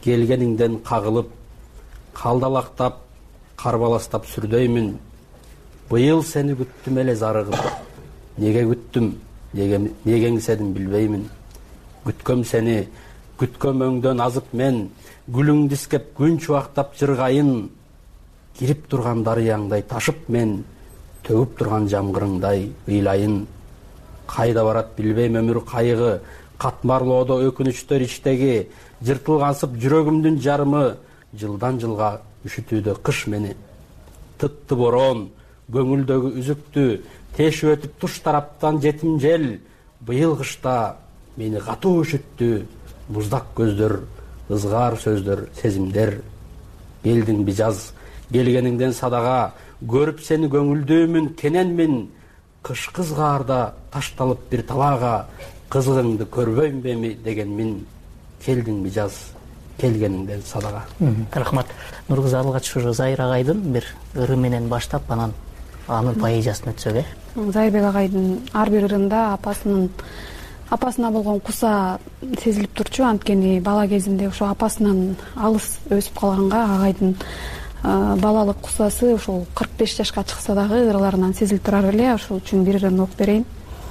[SPEAKER 6] келгениңден кагылып, калдалактап, карбаластап сүрдөймүн. Быйыл сени күттүм эле зарыгым. Неге күттүм, неге еңседим билбеймин. Күткөм сени, күткөм өңдөн азып мен, гүлүңдү искеп күн чубактап жыргайын. Кирип турган дарыяңдай ташып мен, төгүп турган жамгырыңдай ыйлайын. Кайда барат билбейм өмүр кайгы, катмарлоодо өкүнүчтөр ичтеги, жыртылгансып жүрөгүмдүн жарымы, жылдан жылга үшүтүүдө кыш мени. Тытты борон, көңүлдөгү үзүктү, тешип өтүп туш тараптан жетим жел. Быйыл кышта мени катуу үшүттү, муздак көздөр, ызгаар сөздөр, сезимдер. Келдиң бижаз, келгениңден садага, көрүп сени көңүлдүүмүн, кененмин. Кыш кызгаарда ташталып бир талаага, кызыгыңды көрбөймбү дегенмин. Келдиң бижаз, келгениңден садага.
[SPEAKER 3] Рахмат. Нургүзү алгач ушу Зайыр агайдын бир ыры менен баштап, анан анын поэзиясын өтсөк, э?
[SPEAKER 10] Зайырбек агайдын ар бир ырында апасынын апасына болгон куса сезилип турчу. Анткени бала кезинде ошо апасынан алыс өсүп калганга агайдын балалык кусасы ушул кырк беш жашка чыкса дагы ырларынан сезилип турар эле. Ошол үчүн бир ырын окуп берейин.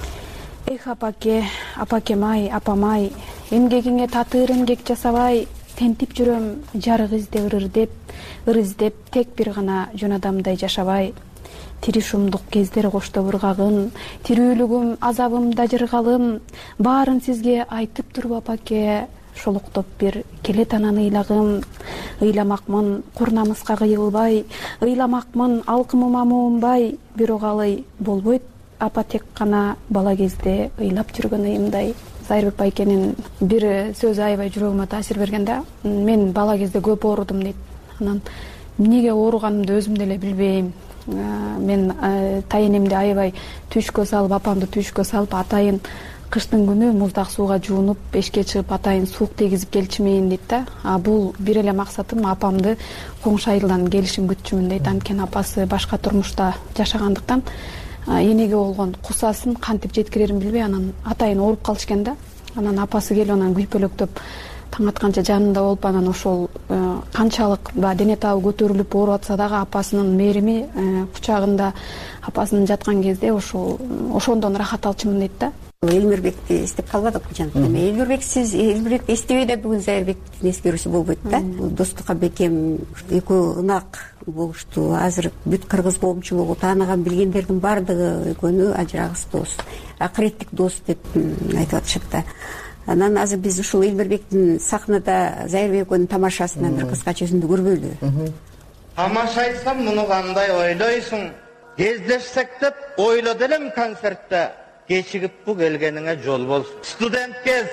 [SPEAKER 10] Эх, апаке, апакем-ай, апам-ай, эмгегиңе татыр эмгек жасабай, тентип жүрөм жарык издеп, ыр издеп, ыр издеп, тек бир гана жөн адамдай жашабай. Тири шумдук кездер коштоп ыргагын, тирүүлүгүм, азабым да жыргалым, баарын сизге айтып туруп апаке, шолуктоп бир келет анан ыйлагым. Ыйламакмын курнамыска кыйылбай, ыйламакмын алкымыма муунбай, бирок алай болбойт апа тек гана бала кезде ыйлап жүргөн ыйымдай. Зайырбек байкенин бир сөзү аябай жүрөгүмө таасир берген да. Мен бала кезде көп оорудум дейт. Анан эмнеге ооруганымды өзүм деле билбейм. Мен тайенемди аябай түйшкө салып, апамды түйшкө салып, атайын кыштын күнү муздак сууга жуунуп, эшикке чыгып атайын суук тийгизип келчүмүн дейт да. А бул бир эле максатым апамды коңшу айылдан келишин күтчүмүн дейт. Анткени апасы башка турмушта жашагандыктан энеге болгон кусасын кантип жеткирерин билбей, анан атайын ооруп калыш экен да. Анан апасы келип анан күйпөлөктөп таң атканча жанында болуп, анан ошол канчалык баягы дене табы көтөрүлүп ооруп атса дагы апасынын мээрими кучагында апасынын жаткан кезде ошол ошондон рахат алчумун дейт да.
[SPEAKER 22] Элмирбекти эстеп калбадык жанагы. Элмирбек сиз Элмирбекти эстебей да бүгүн Зайырбектин эскерүүсү болбойт да. Достук бекем экөө ынак болушту. Азыр бүт кыргыз коомчулугу тааныган билгендердин баардыгы экөөнү ажырагыс дос, акыреттик дос деп айтып атышат да. Анан азыр биз ушул Элмирбектин сахнада Зайырбек экөөнүн тамашасынан бир кыскача үзүндү көрбөйлүбү?
[SPEAKER 11] Тамашайсам муну кандай ойлойсуң? Кездешсек деп ойлоду элем концертте. Кечигип бу келгениңе жол болсун. Студент кез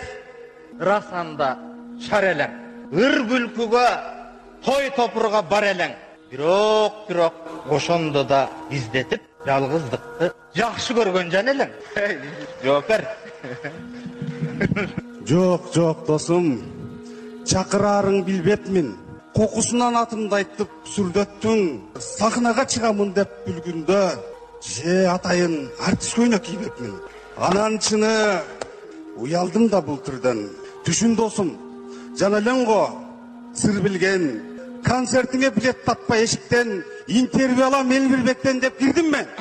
[SPEAKER 11] расанда шар элең. Ыр күлкүгө, той топурга бар элең. Бирок, бирок ошондо да издетип, жалгыздыкты жакшы көргөн жан элең. Жооп бер.
[SPEAKER 23] Жок, жок досум. Чакырарың билбепмин. Кокусунан атымды айтып сүрдөттүң. Сахнага чыгамын деп бүлгүндө же атайын артист көйнөк кийбепмин. Анан чыны уялдым да бул түрдөн. Түшүн досум, жана элең го, сыр билген. Концертиңе билет таппай эшиктен интервью алам Элмирбектен деп кирдим мен.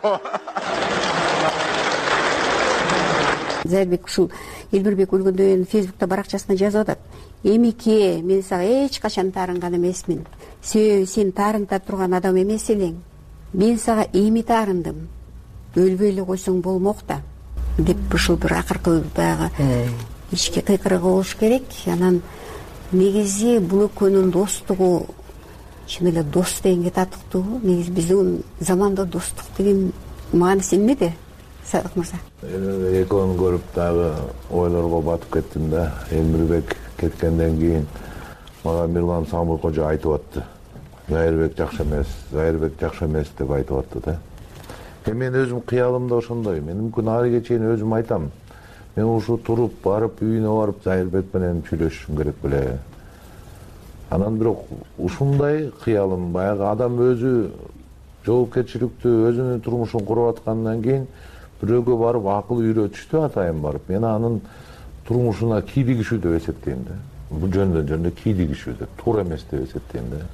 [SPEAKER 22] Зайырбек ушул Элмирбек өлгөндөн кийин Фейсбукта баракчасына жазып атат. Эмике, мен сага эч качан таарынган эмесмин. Сен таарынта турган адам эмес элең. Мен сага эми таарындым. Өлбөй эле койсоң болмок да деп ушул бир акыркы баягы ички кыйкырыгы болуш керек. Анан негизи бул экөөнүн достугу чын эле дос дегенге татыктуу. Негизи биздин заманда достук деген мааниси эмнеде, Садык мырза?
[SPEAKER 24] Экөөнү көрүп дагы ойлорго батып кеттим да. Элмирбек кеткенден кийин мага Мирлан Самбул кожо айтып атты. Зайырбек жакшы эмес, Зайырбек жакшы эмес деп айтып атты да. Мен өзүм кыялымда ошондой. Мен мүмкүн ары чейин өзүм айтам. Мен ушу туруп барып үйүнө барып Зайырбек менен сүйлөшүшүм керек беле. Анан бирок ушундай кыялым, баягы адам өзү жоопкерчиликтүү өзүнүн турмушун куруп аткандан кийин бирөөгө барып акыл үйрөтүштү атайын барып. Мен анын турмушуна кийлигишүү деп эсептейм да. бул жөндөн жөнүндө кийдигишүү деп туура эмес деп эсептейм да.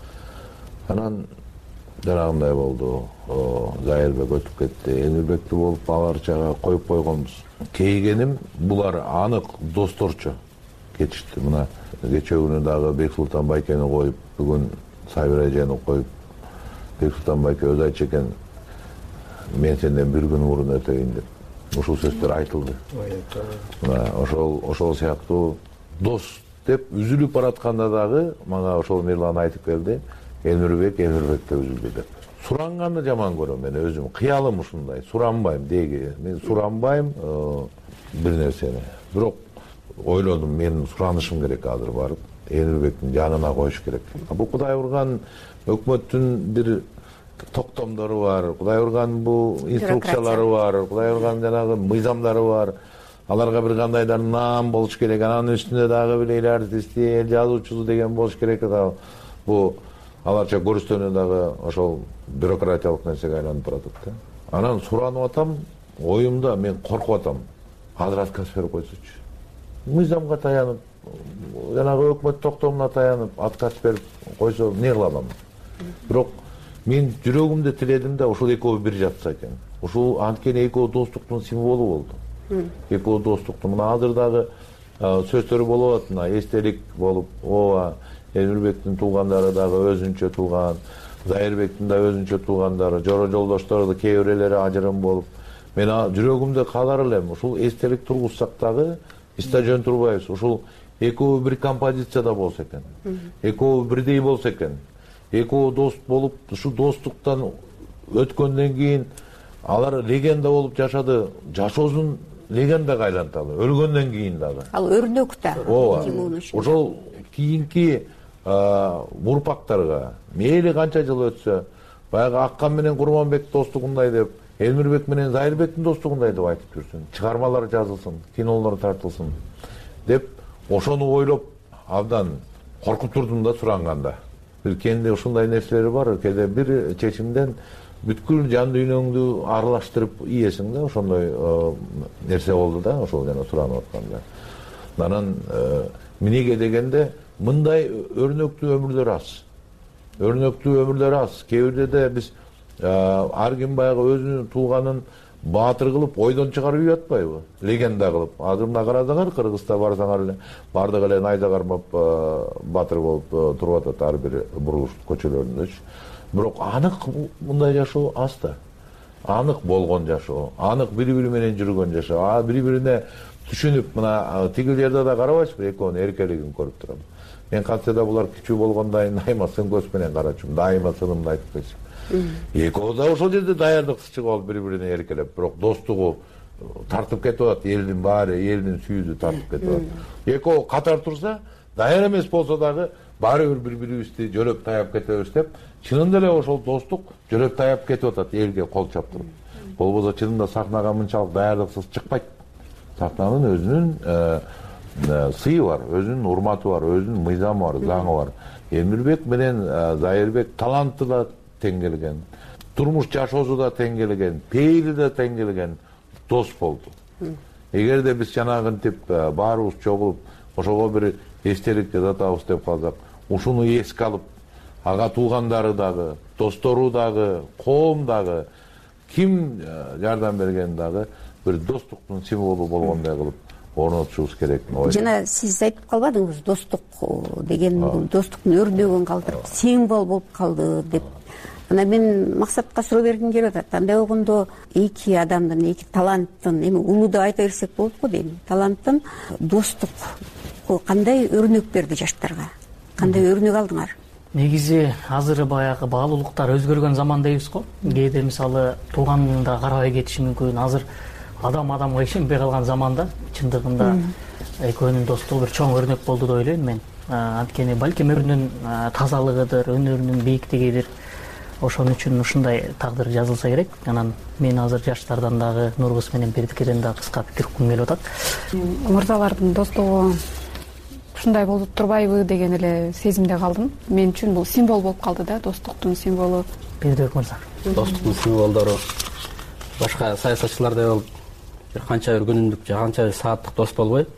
[SPEAKER 24] Анан жанагындай болду, Зайырбек өтүп кетти, Эмирбекти болуп баларчага коюп койгонбуз. Кейгеним булар анык досторчу кетишти. Мына кечээ күнү дагы Бексултан Байкени коюп, бүгүн Сайбир эжени коюп, Бексултан Байке өзү айтчу экен, мен сенден бир күн мурун өтөйүн деп. Ушул сөздөр айтылды. Мына ошол ошол сыяктуу дос деп үзүлүп баратканда дагы мага ошол Мирлан айтып келди. Эмирбек Эмирбек деп үзүлдү деп. Суранганды жаман көрөм мен өзүм. Кыялым ушундай. Суранбайм деги. Мен суранбайм бир нерсени. Бирок ойлодум, мен суранышым керек азыр барып. Эмирбектин жанына коюш керек. Бул Кудай урган өкмөттүн бир токтомдору бар. Кудай урган бул инструкциялары бар. Кудай урган жанагы мыйзамдары бар. Аларга бир кандайдыр наам болуш керек. Анын үстүнө дагы бир эл артисти, эл жазуучусу деген болуш керек. Бул аларча көрүстөнү дагы ошол бюрократиялык нерсеге айланып баратат да. Анан суранып атам, оюмда мен коркуп атам. Азыр отказ берип койсочу. Мыйзамга таянып, жанагы өкмөт токтомуна таянып, отказ берип койсо эмне кылам? Бирок мен жүрөгүмдө тиледим да ушул экөө бир жатса экен. Ушул анткени экөө достуктун символу болду. Экөө достуктун мына азыр дагы сөздөр болуп атат, мына эстелик болуп, ооба Эмирбектин туугандары дагы өзүнчө тууган, Зайырбектин да өзүнчө туугандары, жора жолдоштору да кээ бирлери ажырым болуп. Мен жүрөгүмдө калар элем, ушул эстелик тургузсак дагы иста жөн турбайбыз. Ушул экөө бир композицияда болсо экен. Экөө бирдей болсо экен. Экөө дост болуп, ушу достуктан өткөндөн кийин алар легенда болуп жашады. Жашоосун легендага айланталы, өлгөндөн кийин дагы.
[SPEAKER 22] Ал өрнөк да.
[SPEAKER 24] Ооба. Ошол кийинки урпактарга мейли канча жыл өтсө, баягы Аккан менен Курманбек достугундай деп, Эмирбек менен Зайырбектин достугундай деп айтып жүрсүн. Чыгармалар жазылсын, кинолор тартылсын деп ошону ойлоп абдан коркуп турдум да суранганда. Бир кенде ушундай нерселери бар, кээде бир чечимден бүткүл жан дүйнөңдү аралаштырып ийесиң да, ошондой нерсе болду да, ошол жана суранып атканда. Анан эмнеге дегенде мындай өрнөктүү өмүрлөр аз. Өрнөктүү өмүрлөр аз. Кээ бирде биз ар ким баягы өзүнүн тууганын баатыр кылып ойдон чыгарып үйүп атпайбы? Легенда кылып. Азыр мына карасаңар, Кыргызста барсаңар эле бардык эле найза кармап баатыр болуп туруп атат ар бир бурулуш көчөлөрүндөчү. Бирок анык мындай жашоо аз да. Анык болгон жашоо, анык бири-бири менен жүргөн жашоо, бири-бирине түшүнүп, мына тигил жерде да карабайсызбы, экөөнүн эркелигин көрүп турам. Мен кантсе да булар кичүү болгондайын айма сын көз менен карачумун, дайыма сынымды айтып койчумун. Экөө да ошол жерде даярдыкчы болуп бири-бирине эркелеп, бирок достугу тартып кетип атат, элдин баары, элдин сүйүүсү тартып кетип атат. Экөө катар турса, даяр эмес болсо дагы баары бир бири-бирибизди жөлөп таяп кетебиз деп, чынында эле ошол достук жөлөп таяп кетип атат элге кол чаптырып. Болбосо чынында сахнага мынчалык даярдыксыз чыкпайт. Сахнанын өзүнүн сыйы бар, өзүнүн урматы бар, өзүнүн мыйзамы бар, заңы бар. Эмирбек менен Зайырбек таланты да тең келген, турмуш жашоосу да тең келген, пейили да тең келген дос болду. Эгерде биз жанагынтип баарыбыз чогулуп, ошого бир эстелик жасатабыз деп калсак, ушуну эске алып, ага туугандары дагы, достору дагы, коом дагы, ким жардам берген дагы бир достуктун символу болгондой кылып орнотушубуз керек.
[SPEAKER 22] Жана сиз айтып калбадыңызбы, достук деген бул достуктун өрнөгүн калтырып, символ болуп калды деп. Ана мен максатка суроо бергим келип атат. Андай болгондо эки адамдын, эки таланттын, эми улуу деп айта берсек болот го дейм. Таланттын достук кандай өрнөк берди жаштарга? Кандай өрнөк алдыңар?
[SPEAKER 3] Негизи азыр баягы баалуулуктар өзгөргөн заман дейбиз го. Кээде мисалы тууганында карабай кетиши мүмкүн. Азыр адам адамга ишенбей калган заманда чындыгында экөөнүн достугу бир чоң өрнөк болду деп ойлойм мен. Анткени балким өнөрүнүн тазалыгыдыр, өнөрүнүн бийиктигидир. Ошон үчүн ушундай тагдыр жазылса керек. Анан мен азыр жаштардан дагы Нургуз менен Бердикеден дагы кыска пикир уккум келип атат.
[SPEAKER 10] Мырзалардын достугу ушундай болуп турбайбы деген эле сезимде калдым. Мен үчүн бул символ болуп калды да, достуктун символу.
[SPEAKER 3] Бердибек мырза.
[SPEAKER 6] Достуктун символдору башка саясатчылардай болуп бир канча бир күнүмдүк же канча бир сааттык дос болбой,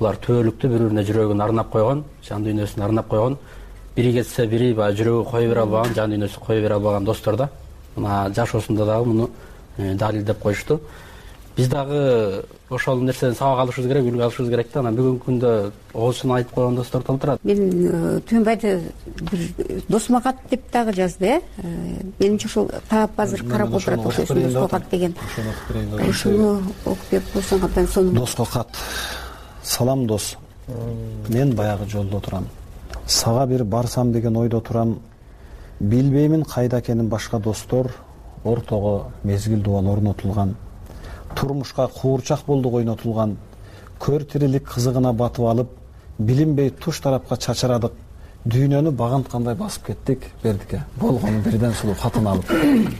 [SPEAKER 6] булар түбөлүктүү бири бирине жүрөгүн арнап койгон, жан дүйнөсүн арнап койгон. Бири кетсе бири баягы жүрөгү кое бере албаган, жан дүйнөсү кое бере албаган достор да. Мына жашоосунда дагы муну далилдеп коюшту. Биз дагы ошол нерсени сабак алышыбыз керек, үлгү алышыбыз керек да. Анан бүгүнкү күндө оозчун айтып койгон достор толтурат.
[SPEAKER 22] Мен Түмөнбайды бир досума кат деп дагы жазды, э. Менимче ошол таап азыр карап отурат ошо доско кат деген. Ошону окуп берип койсоң абдан сонун.
[SPEAKER 5] Доско кат. Салам дос. Мен баягы жолдо турам. Сага бир барсам деген ойдо турам. Билбеймин кайда экенин башка достор. Ортого мезгил дубал орнотулган. Турмушка куурчак болдук ойнотулган. Көр тирилик кызыгына батып алып, билинбей туш тарапка чачарадык. Дүйнөнү баганткандай басып кеттик, бердикке. Болгону бирден сулуу катын алып.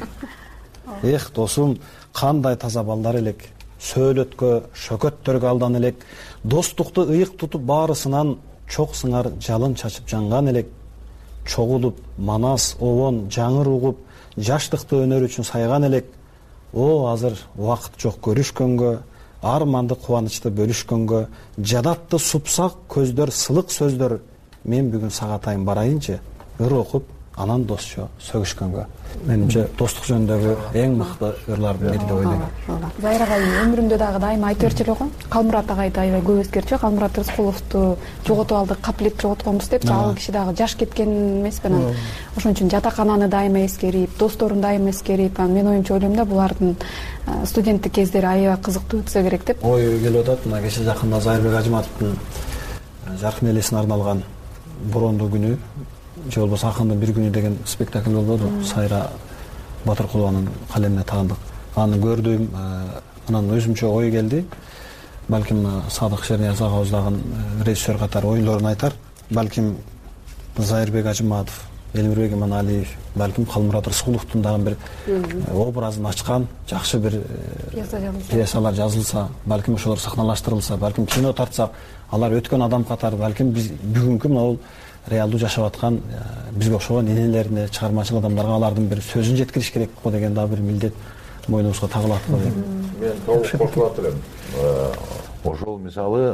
[SPEAKER 5] Эх, досум, кандай таза балдар элек. Сөөлөткө, шөкөттөргө алдан элек. Достукту ыйык тутуп баарысынан чок сыңар жалын чачып жанган элек. Чогулуп, манас, обон, жаңыр угуп, жаштыкты өнөр үчүн сайган элек. О, азыр убакыт жок көрүшкөнгө, арманды кубанычты бөлүшкөнгө, жадатты супсак көздөр, сылык сөздөр. Мен бүгүн сагатайын барайынчы, ыр окуп, анан досчо сөгүшкөнгө. Менимче достук жөнүндөгү эң мыкты ырлардын бири деп ойлойм.
[SPEAKER 10] Зайыр агай өмүрүндө дагы дайыма айтып берчү эле го. Калмурат агайды аябай көп эскерчү. Калмурат Рыскуловду жоготуп алдык, капилет жоготконбуз депчи. Ал киши дагы жаш кеткен эмеспи анан. Ошон үчүн жатакананы дайыма эскерип, досторун дайыма эскерип, анан мен оюмча ойлойм да, булардын студенттик кездери аябай кызыктуу өтсө керек деп.
[SPEAKER 5] Ой келип атат. Мына кече жакында Зайырбек Ажыматовдун жаркын элесине арналган Боронду күнү, же болбосо Акындын бир күнү деген спектакль болбоду. Сайра Батыркулованын калемине таандык. Аны көрдүм, анан өзүмчө ой келди. Балким Садык Шернияз агабыз дагы режиссер катары ойлорун айтар. Балким Зайырбек Ажыматов, Элмирбек Иманалиев, балким Калмурат Рыскуловдун дагы бир образын ачкан жакшы бир пьесалар жазылса, балким ошолор сахналаштырылса, балким кино тартсак, алар өткөн адам катары, балким биз бүгүнкү могул реалдуу жашап аткан бизге окшогон энелерине, чыгармачыл адамдарга алардын бир сөзүн жеткириш керек го деген дагы бир милдет мойнубузга тагылат го дейм.
[SPEAKER 24] Мен толук кошулат элем. Ошол мисалы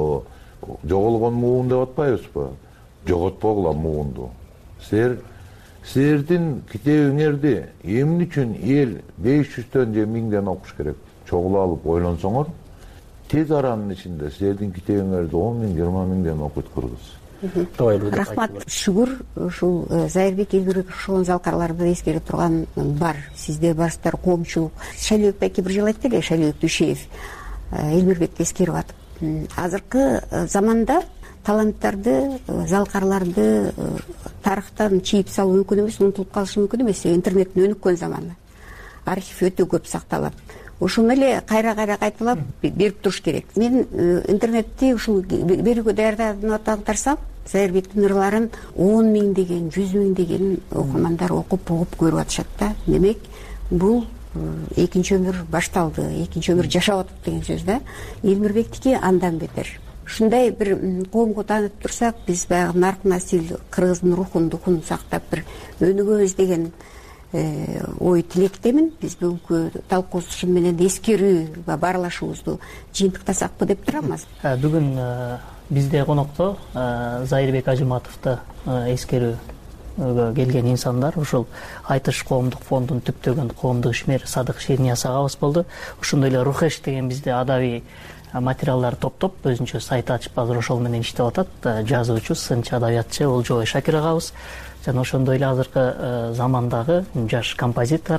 [SPEAKER 24] жоголгон муун деп атпайбызбы? Жоготпогула муунду. Силер силердин китебиңерди эмне үчүн эл беш жүздөн же миңден окуш керек? Чогула алып ойлонсоңор, тез аранын ичинде силердин китебиңерди он миң, жыйырма миңден окуйт кыргыз.
[SPEAKER 22] Рахмат, шүгүр, ушул Зайырбек Элмирбек ошол залкарларды эскерип турган бар. Сизде барсыздар коомчулук. Шайлөөбек байке бир жыл айтты эле, Шайлөөбек Дүйшеев Элмирбекти эскерип атып. Азыркы заманда таланттарды, залкарларды тарыхтан чийип салуу мүмкүн эмес, унутулуп калышы мүмкүн эмес. Интернеттин өнүккөн заманы. Архив өтө көп сакталат. Ошону эле кайра-кайра кайталап берип туруш керек. Мен интернетти ушул берүүгө даярданып атсам, Зайырбектин ырларын он миңдеген, жүз миңдеген окумандар окуп, угуп көрүп атышат да. Демек, бул экинчи өмүр башталды, экинчи өмүр жашап атат деген сөз да. Элмирбектики андан бетер. Ушундай бир коомго таанып турсак, биз баягы нарк насил, кыргыздын рухун, духун сактап бир өнүгөбүз деген ой тилектемин. Биз бүгүнкү талкуусу менен эскерүү ва баарлашуубузду жыйынтыктасакпы деп турам.
[SPEAKER 3] Бүгүн бизде конокто Зайырбек Ажыматовду эскерүүгө келген инсандар ушул Айтыш коомдук фондун түптөгөн коомдук ишмер Садык Шернияз агабыз болду. Ошондой эле Рухеш деген бизде адабий материалдар топтоп өзүнчө сайт ачып азыр ошол менен иштеп атат. Жазуучу, сынчы, адабиятчы Олжобой Шакир агабыз. Жана ошондой эле азыркы замандагы жаш композитор,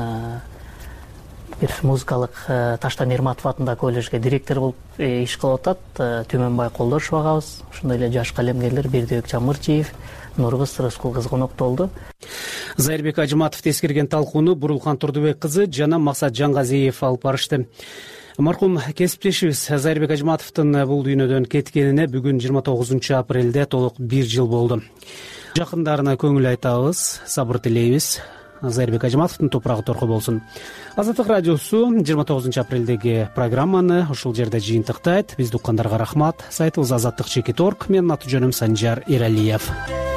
[SPEAKER 3] бир музыкалык Таштан Эрматов атындагы колледжге директор болуп иш кылып атат Түмөнбай Колдошов агабыз. Ошондой эле жаш калемгерлер Бердибек Чамырчиев, Нургыз Рыскул кызы конокто болду.
[SPEAKER 2] Зайырбек Ажыматовду эскерген талкууну Бурулхан Турдубек кызы жана Максат Жангазиев алып барышты. Маркум кесиптешибиз Зайырбек Ажыматовдун бул дүйнөдөн кеткенине бүгүн жыйырма тогузунчу апрелде толук бир жыл болду. Жакындарына көңүл айтабыз, сабыр тилейбиз. Зайырбек Ажыматовдун топурагы торко болсун. Азаттык радиосу жыйырма тогузунчу апрелдеги программаны ушул жерде жыйынтыктайт. Бизди уккандарга рахмат. Сайтыбыз азаттык чекит точка орг. Менин аты жөнүм Санжар Эралиев.